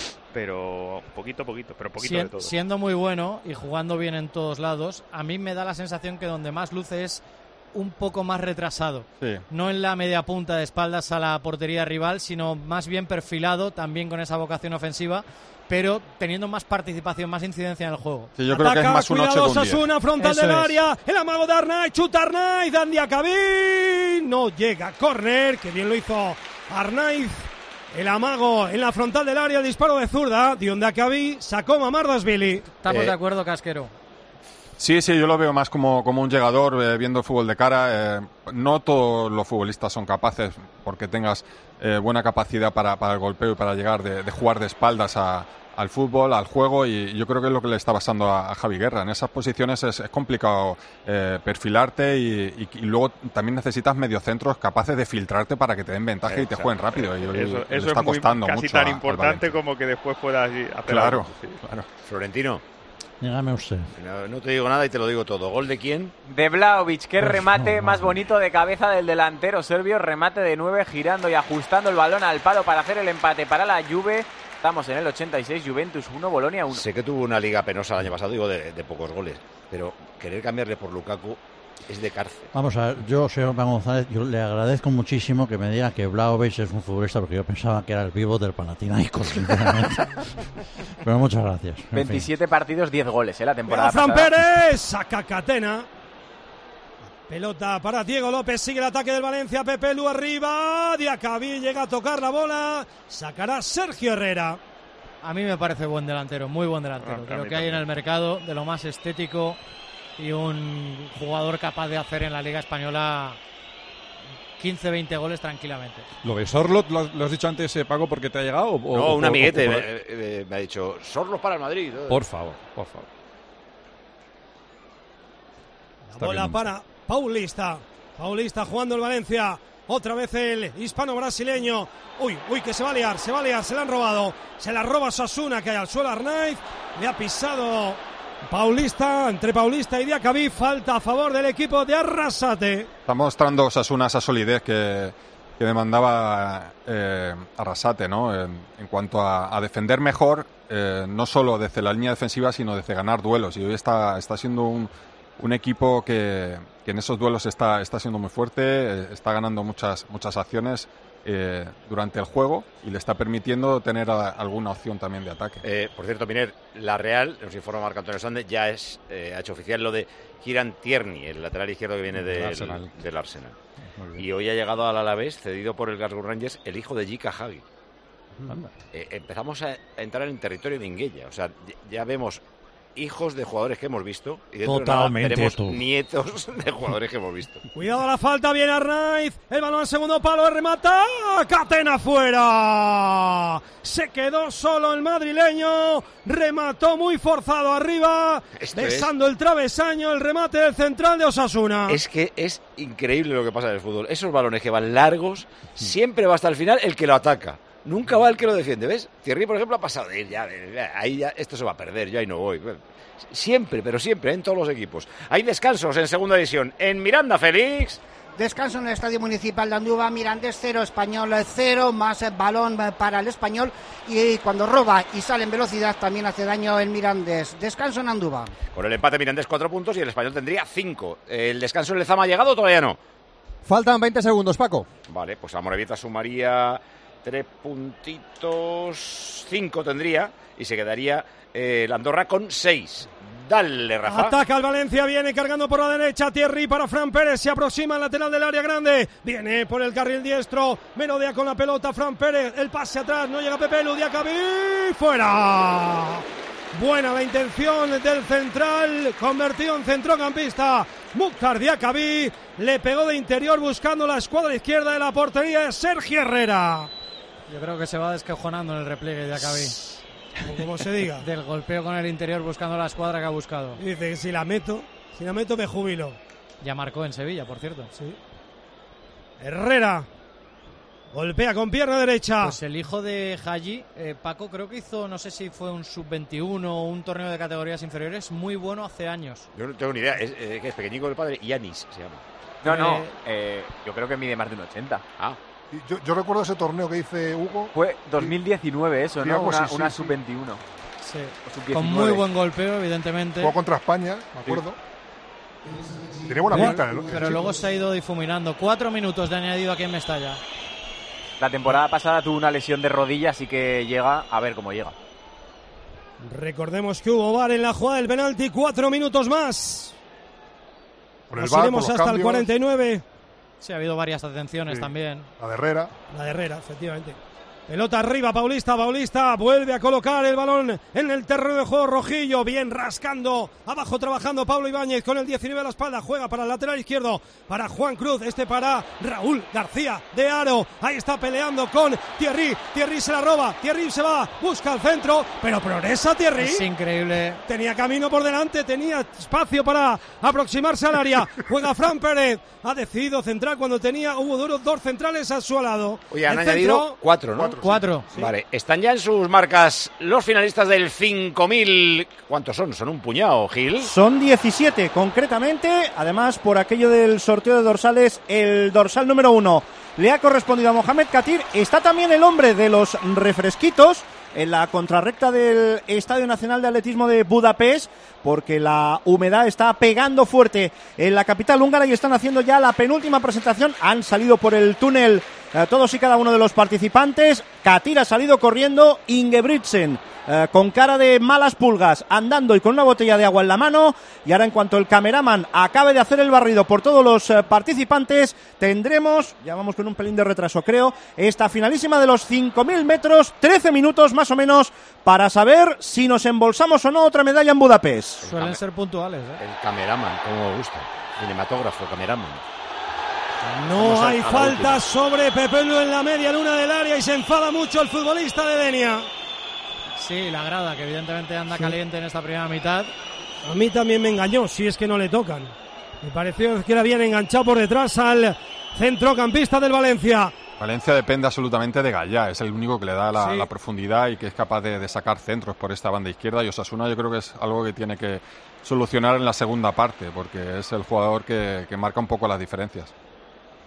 pero poquito a poquito, pero poquito Sien, de todo. Siendo muy bueno y jugando bien en todos lados, a mí me da la sensación que donde más luce es un poco más retrasado. Sí. No en la media punta de espaldas a la portería rival, sino más bien perfilado, también con esa vocación ofensiva, pero teniendo más participación, más incidencia en el juego. Sí, yo creo Ataca, que es más un ocho que un diez. Osasuna, frontal Eso del es. área, el amago de Arnaiz, chuta Arnaiz, Andy Acabí, no llega, córner, que bien lo hizo Arnaiz, el amago en la frontal del área, el disparo de zurda, Dion Acabí, sacó Mamardashvili. Estamos Eh, de acuerdo, Casquero. Sí, sí, yo lo veo más como, como un llegador, eh, viendo el fútbol de cara. Eh, no todos los futbolistas son capaces, porque tengas eh, buena capacidad para, para el golpeo y para llegar, de, de jugar de espaldas a, al fútbol, al juego, y yo creo que es lo que le está pasando a, a Javi Guerra. En esas posiciones es, es complicado eh, perfilarte y, y, y luego también necesitas mediocentros capaces de filtrarte para que te den ventaja y te Exacto. jueguen rápido. Y hoy Eso, le eso está es muy, costando casi mucho tan a- al importante Valencia. como que después puedas ir a hacer Claro, algo. Sí. claro. Florentino, Dígame usted. no, no te digo nada y te lo digo todo. ¿Gol de quién? De Vlahovic, qué Pues remate no, más no. bonito de cabeza del delantero serbio, remate de nueve, girando y ajustando el balón al palo para hacer el empate para la Juve. Estamos en el ochenta y seis, Juventus uno, Bolonia uno. Sé que tuvo una liga penosa el año pasado, digo, de, de pocos goles, pero querer cambiarle por Lukaku es de cárcel. Vamos a ver, yo, señor Iván González, yo le agradezco muchísimo que me diga que Vlahovic es un futbolista, porque yo pensaba que era el vivo del Panathinaikos, sinceramente. Pero muchas gracias. En fin. veintisiete partidos, diez goles, ¿eh? La temporada Fran pasada. Pérez, saca Catena. Pelota para Diego López, sigue el ataque del Valencia, Pepe Lu arriba, Diacabí llega a tocar la bola, sacará Sergio Herrera. A mí me parece buen delantero, muy buen Ah, delantero. a Creo mí que hay en también. el mercado de lo más estético y un jugador capaz de hacer en la Liga Española quince veinte goles tranquilamente. ¿Lo de Sorlot lo, lo has dicho antes, eh, Paco, porque te ha llegado? O, No, o- un o- amiguete o- me, me- me ha dicho, Sorlos para el Madrid. Por favor, por favor. La Está bola bien. para Paulista. Paulista jugando el Valencia. Otra vez el hispano-brasileño. Uy, uy, que se va a liar, se va a liar, se la han robado. Se la roba Osasuna, que hay al suelo Arnaiz. Le ha pisado Paulista, entre Paulista y Diacabí. Falta a favor del equipo de Arrasate. Está mostrando Osasuna esa solidez que, que demandaba eh, Arrasate, ¿no? En, en cuanto a, a defender mejor, eh, no solo desde la línea defensiva, sino desde ganar duelos. Y hoy está, está siendo un, un equipo que, que en esos duelos está, está siendo muy fuerte, eh, está ganando muchas, muchas acciones eh, durante el juego y le está permitiendo tener a, alguna opción también de ataque. Eh, por cierto, Miner, la Real, nos informa Marco Antonio Sández, ya es, eh, ha hecho oficial lo de Kieran Tierney, el lateral izquierdo que viene del, del Arsenal. Del Arsenal. Y hoy ha llegado al Alavés, cedido por el Glasgow Rangers, el hijo de Jika Hagi. Eh, empezamos a entrar en territorio de Inguella. O sea, ya vemos hijos de jugadores que hemos visto y dentro Totalmente de nada tú. tenemos nietos de jugadores que hemos visto. Cuidado a la falta, viene Arnaiz, el balón al segundo palo, remata, Catena fuera, se quedó solo el madrileño, remató muy forzado arriba, Esto besando es... el travesaño, el remate del central de Osasuna. Es que es increíble lo que pasa en el fútbol. Esos balones que van largos, siempre va hasta el final el que lo ataca. Nunca va el que lo defiende, ¿ves? Thierry, por ejemplo, ha pasado de ir ya, ahí ya, esto se va a perder, yo ahí no voy. Siempre, pero siempre, en todos los equipos. Hay descansos en segunda división. En Miranda, Félix. Descanso en el Estadio Municipal de Andúba, Mirandés cero, Español cero, más balón para el Español, y cuando roba y sale en velocidad también hace daño el Mirandés. Descanso en Andúba. Con el empate Mirandés cuatro puntos y el Español tendría cinco. ¿El descanso en Lezama ha llegado o todavía no? Faltan veinte segundos, Paco. Vale, pues Amorebieta sumaría tres puntitos, cinco tendría, y se quedaría eh, el Andorra con seis. Dale, Rafa. Ataca el Valencia, viene cargando por la derecha, Thierry para Fran Pérez, se aproxima al lateral del área grande, viene por el carril diestro, menodea con la pelota Fran Pérez, el pase atrás, no llega Pepe Lu, Diacabí, fuera. Buena la intención del central, convertido en centrocampista, Mukhtar Diacabí, le pegó de interior buscando la escuadra izquierda de la portería de Sergio Herrera. Yo creo que se va descojonando en el repliegue de Diacabí. O como se diga. Del golpeo con el interior buscando la escuadra que ha buscado. Dice que si la meto, si la meto me jubilo. Ya marcó en Sevilla, por cierto. Sí. Herrera. Golpea con pierna derecha. Pues el hijo de Haji, eh, Paco, creo que hizo, no sé si fue un sub veintiuno o un torneo de categorías inferiores muy bueno hace años. Yo no tengo ni idea, es, eh, que es pequeñico el padre, Yanis se llama. No, no, eh, yo creo que mide más de un ochenta. Ah. Yo, yo recuerdo ese torneo que dice Hugo. Fue dos mil diecinueve eso, sí, ¿no? Una, una sí, una sí, sub veintiuno. Sí. Con muy buen golpeo, evidentemente. Jugó contra España, me acuerdo. Sí. Tenía buena pinta. ¿no? Pero luego se ha ido difuminando. Cuatro minutos de añadido aquí en Mestalla. La temporada pasada tuvo una lesión de rodilla, así que llega a ver cómo llega. Recordemos que hubo V A R en la jugada del penalti, cuatro minutos más. Por el Nos V A R, iremos por los hasta cambios. el cuarenta y nueve. Sí, ha habido varias atenciones Sí. también. La de Herrera. La de Herrera, efectivamente. Pelota arriba, Paulista, Paulista vuelve a colocar el balón en el terreno de juego rojillo, bien rascando, abajo trabajando Pablo Ibáñez con el diecinueve a la espalda, juega para el lateral izquierdo, para Juan Cruz, este para Raúl García de Aro, ahí está peleando con Thierry, Thierry se la roba, Thierry se va, busca el centro, pero progresa Thierry. Es increíble. Tenía camino por delante, tenía espacio para aproximarse al área, juega Fran Pérez, ha decidido centrar cuando tenía, hubo duros dos centrales a su lado. Oye, han El añadido centro, cuatro, ¿no? Cuatro. Cuatro. Sí. Vale, están ya en sus marcas los finalistas del cinco mil. ¿Cuántos son? Son un puñado, Gil. Son diecisiete, concretamente. Además, por aquello del sorteo de dorsales, el dorsal número uno le ha correspondido a Mohamed Katir. Está también el hombre de los refresquitos en la contrarrecta del Estadio Nacional de Atletismo de Budapest, porque la humedad está pegando fuerte en la capital húngara y están haciendo ya la penúltima presentación. Han salido por el túnel eh, todos y cada uno de los participantes. Katir ha salido corriendo, Ingebrigtsen eh, con cara de malas pulgas, andando y con una botella de agua en la mano. Y ahora, en cuanto el cameraman acabe de hacer el barrido por todos los eh, participantes, tendremos, ya vamos con un pelín de retraso creo, esta finalísima de los cinco mil metros, trece minutos más o menos para saber si nos embolsamos o no otra medalla en Budapest. Suelen ser puntuales, ¿eh? El cameraman, como me gusta. Cinematógrafo, cameraman. No Vamos a- hay a la falta última. sobre Pepe Lu en la media luna del área y se enfada mucho el futbolista de Denia. Sí, la grada, que evidentemente anda Sí. caliente en esta primera mitad. A mí también me engañó, si es que no le tocan. Me pareció que era bien enganchado por detrás al centrocampista del Valencia. Valencia depende absolutamente de Gallá, es el único que le da la, Sí. la profundidad y que es capaz de, de sacar centros por esta banda izquierda, y Osasuna yo creo que es algo que tiene que solucionar en la segunda parte, porque es el jugador que, que marca un poco las diferencias.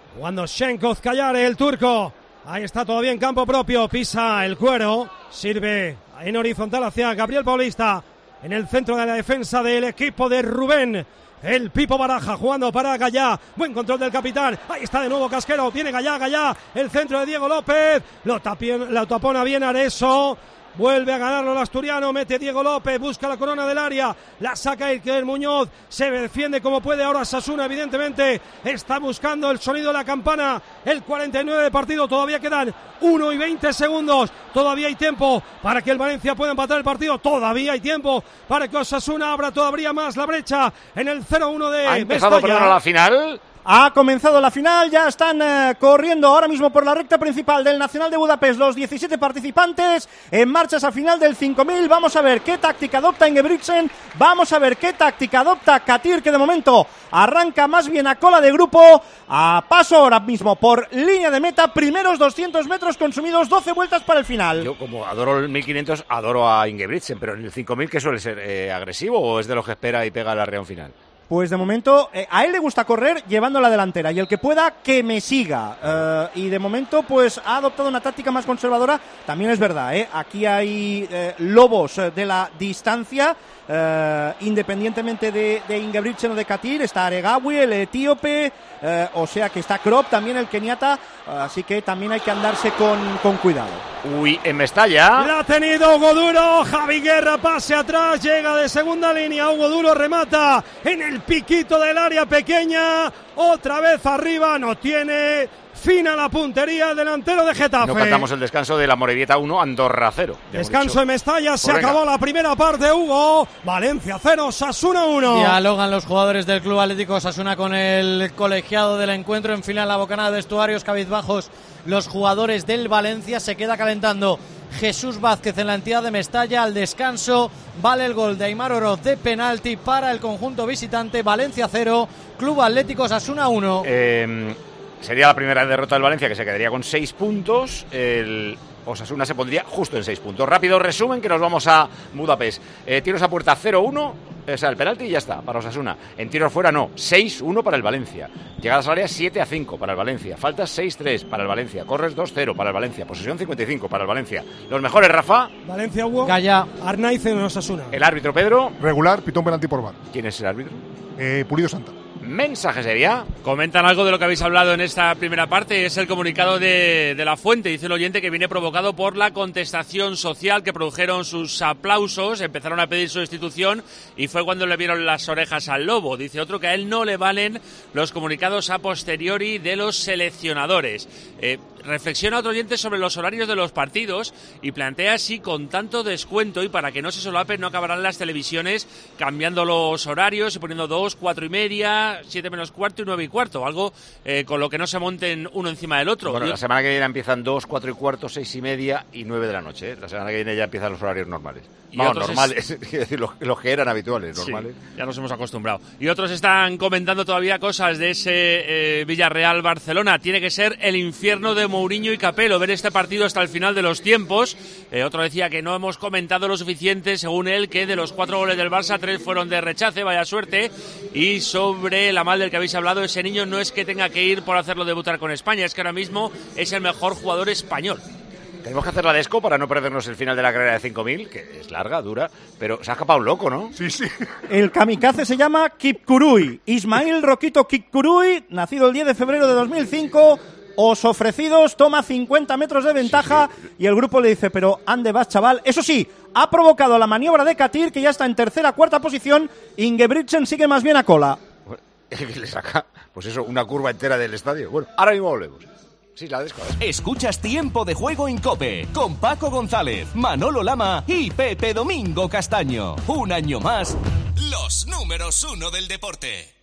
Cuando Shenkov Kayare, el turco, ahí está todavía en campo propio, pisa el cuero, sirve en horizontal hacia Gabriel Paulista, en el centro de la defensa del equipo de Rubén. El Pipo Baraja jugando para Gallá. Buen control del capitán. Ahí está de nuevo Casquero. Viene Gallá, Gallá. El centro de Diego López. Lo, tapien, lo tapona bien Areso. Vuelve a ganarlo el asturiano, mete Diego López, busca la corona del área, la saca Iker Muñoz, se defiende como puede ahora Osasuna, evidentemente está buscando el sonido de la campana, el cuarenta y nueve de partido, todavía quedan uno y veinte segundos, todavía hay tiempo para que el Valencia pueda empatar el partido, todavía hay tiempo para que Osasuna abra todavía más la brecha en el cero uno de Ha empezado, Mestalla. perdón, a la final. Ha comenzado la final, ya están eh, corriendo ahora mismo por la recta principal del Nacional de Budapest los diecisiete participantes en marcha esa final del cinco mil. Vamos a ver qué táctica adopta Ingebrigtsen, vamos a ver qué táctica adopta Katir, que de momento arranca más bien a cola de grupo, a paso ahora mismo por línea de meta, primeros doscientos metros consumidos, doce vueltas para el final. Yo, como adoro el mil quinientos, adoro a Ingebrigtsen, pero en el cinco mil, ¿qué suele ser? Eh, ¿Agresivo o es de los que espera y pega la reón final? Pues de momento, eh, a él le gusta correr llevando la delantera y el que pueda que me siga. Eh, y de momento, pues ha adoptado una táctica más conservadora. También es verdad, ¿eh? Aquí hay eh, lobos de la distancia, eh, independientemente de, de Ingebrigtsen o de Katir. Está Aregawi, el etíope, eh, o sea que está Krop, también el keniata. Eh, así que también hay que andarse con, con cuidado. Uy, en Mestalla. La ha tenido Hugo Duro, Javi Guerra, pase atrás, llega de segunda línea, Hugo Duro remata en el piquito del área pequeña, otra vez arriba, no tiene fina la puntería, el delantero de Getafe. No cantamos el descanso de la Morevieta uno, Andorra cero. Descanso en Mestalla, se Pues acabó la primera parte, Hugo. Valencia cero, Osasuna uno. Dialogan los jugadores del Club Atlético Osasuna con el colegiado del encuentro. En final la bocanada de vestuarios, cabizbajos los jugadores del Valencia. Se queda calentando Jesús Vázquez en la entidad de Mestalla. Al descanso vale el gol de Aimar Oroz de penalti para el conjunto visitante. Valencia cero, Club Atlético Osasuna uno. Eh, sería la primera derrota del Valencia, que se quedaría con seis puntos. El Osasuna se pondría justo en seis puntos. Rápido resumen, que nos vamos a Budapest. Eh, tiros a puerta cero uno, o sea, el penalti y ya está, para Osasuna. En tiros fuera no, seis uno para el Valencia. Llegadas al área siete a cinco para el Valencia. Faltas seis tres para el Valencia. Corres dos cero para el Valencia. Posesión cincuenta y cinco para el Valencia. Los mejores, Rafa. Valencia, Hugo. Gaya. Arnaiz en Osasuna. El árbitro, Pedro. Regular, pitón penalti por V A R. ¿Quién es el árbitro? Eh, Pulido Santa. Mensaje sería. Comentan algo de lo que habéis hablado en esta primera parte. Es el comunicado de, de La Fuente. Dice el oyente que viene provocado por la contestación social que produjeron sus aplausos. Empezaron a pedir su destitución y fue cuando le vieron las orejas al lobo. Dice otro que a él no le valen los comunicados a posteriori de los seleccionadores. Eh, reflexiona otro oyente sobre los horarios de los partidos y plantea si con tanto descuento y para que no se solapen no acabarán las televisiones cambiando los horarios y poniendo dos, cuatro y media, siete menos cuarto y nueve y cuarto, algo eh, con lo que no se monten uno encima del otro. Bueno, Yo... la semana que viene empiezan dos, cuatro y cuarto, seis y media y nueve de la noche. ¿eh? La semana que viene ya empiezan los horarios normales. Y Vamos, otros normales, es... quiero decir, los, los que eran habituales, Sí, normales. ya nos hemos acostumbrado. Y otros están comentando todavía cosas de ese eh, Villarreal-Barcelona. Tiene que ser el infierno de Mourinho y Capello, ver este partido hasta el final de los tiempos. Eh, otro decía que no hemos comentado lo suficiente, según él, que de los cuatro goles del Barça, tres fueron de rechace, vaya suerte. Y sobre la mal del que habéis hablado, ese niño no es que tenga que ir por hacerlo debutar con España, es que ahora mismo es el mejor jugador español. Tenemos que hacer la desco para no perdernos el final de la carrera de cinco mil, que es larga, dura, pero se ha escapado un loco, ¿no? Sí, sí. El kamikaze se llama Kipkurui. Ismail Roquito Kipkurui, nacido el diez de febrero de dos mil cinco. Os ofrecidos, toma cincuenta metros de ventaja sí, sí. Y el grupo le dice, pero ande vas, chaval. Eso sí, ha provocado la maniobra de Katir, que ya está en tercera, cuarta posición. Ingebrigtsen sigue más bien a cola. Es que le saca, pues eso, una curva entera del estadio. Bueno, ahora mismo volvemos. Sí, la desco. Escuchas Tiempo de Juego en COPE con Paco González, Manolo Lama y Pepe Domingo Castaño. Un año más, los números uno del deporte.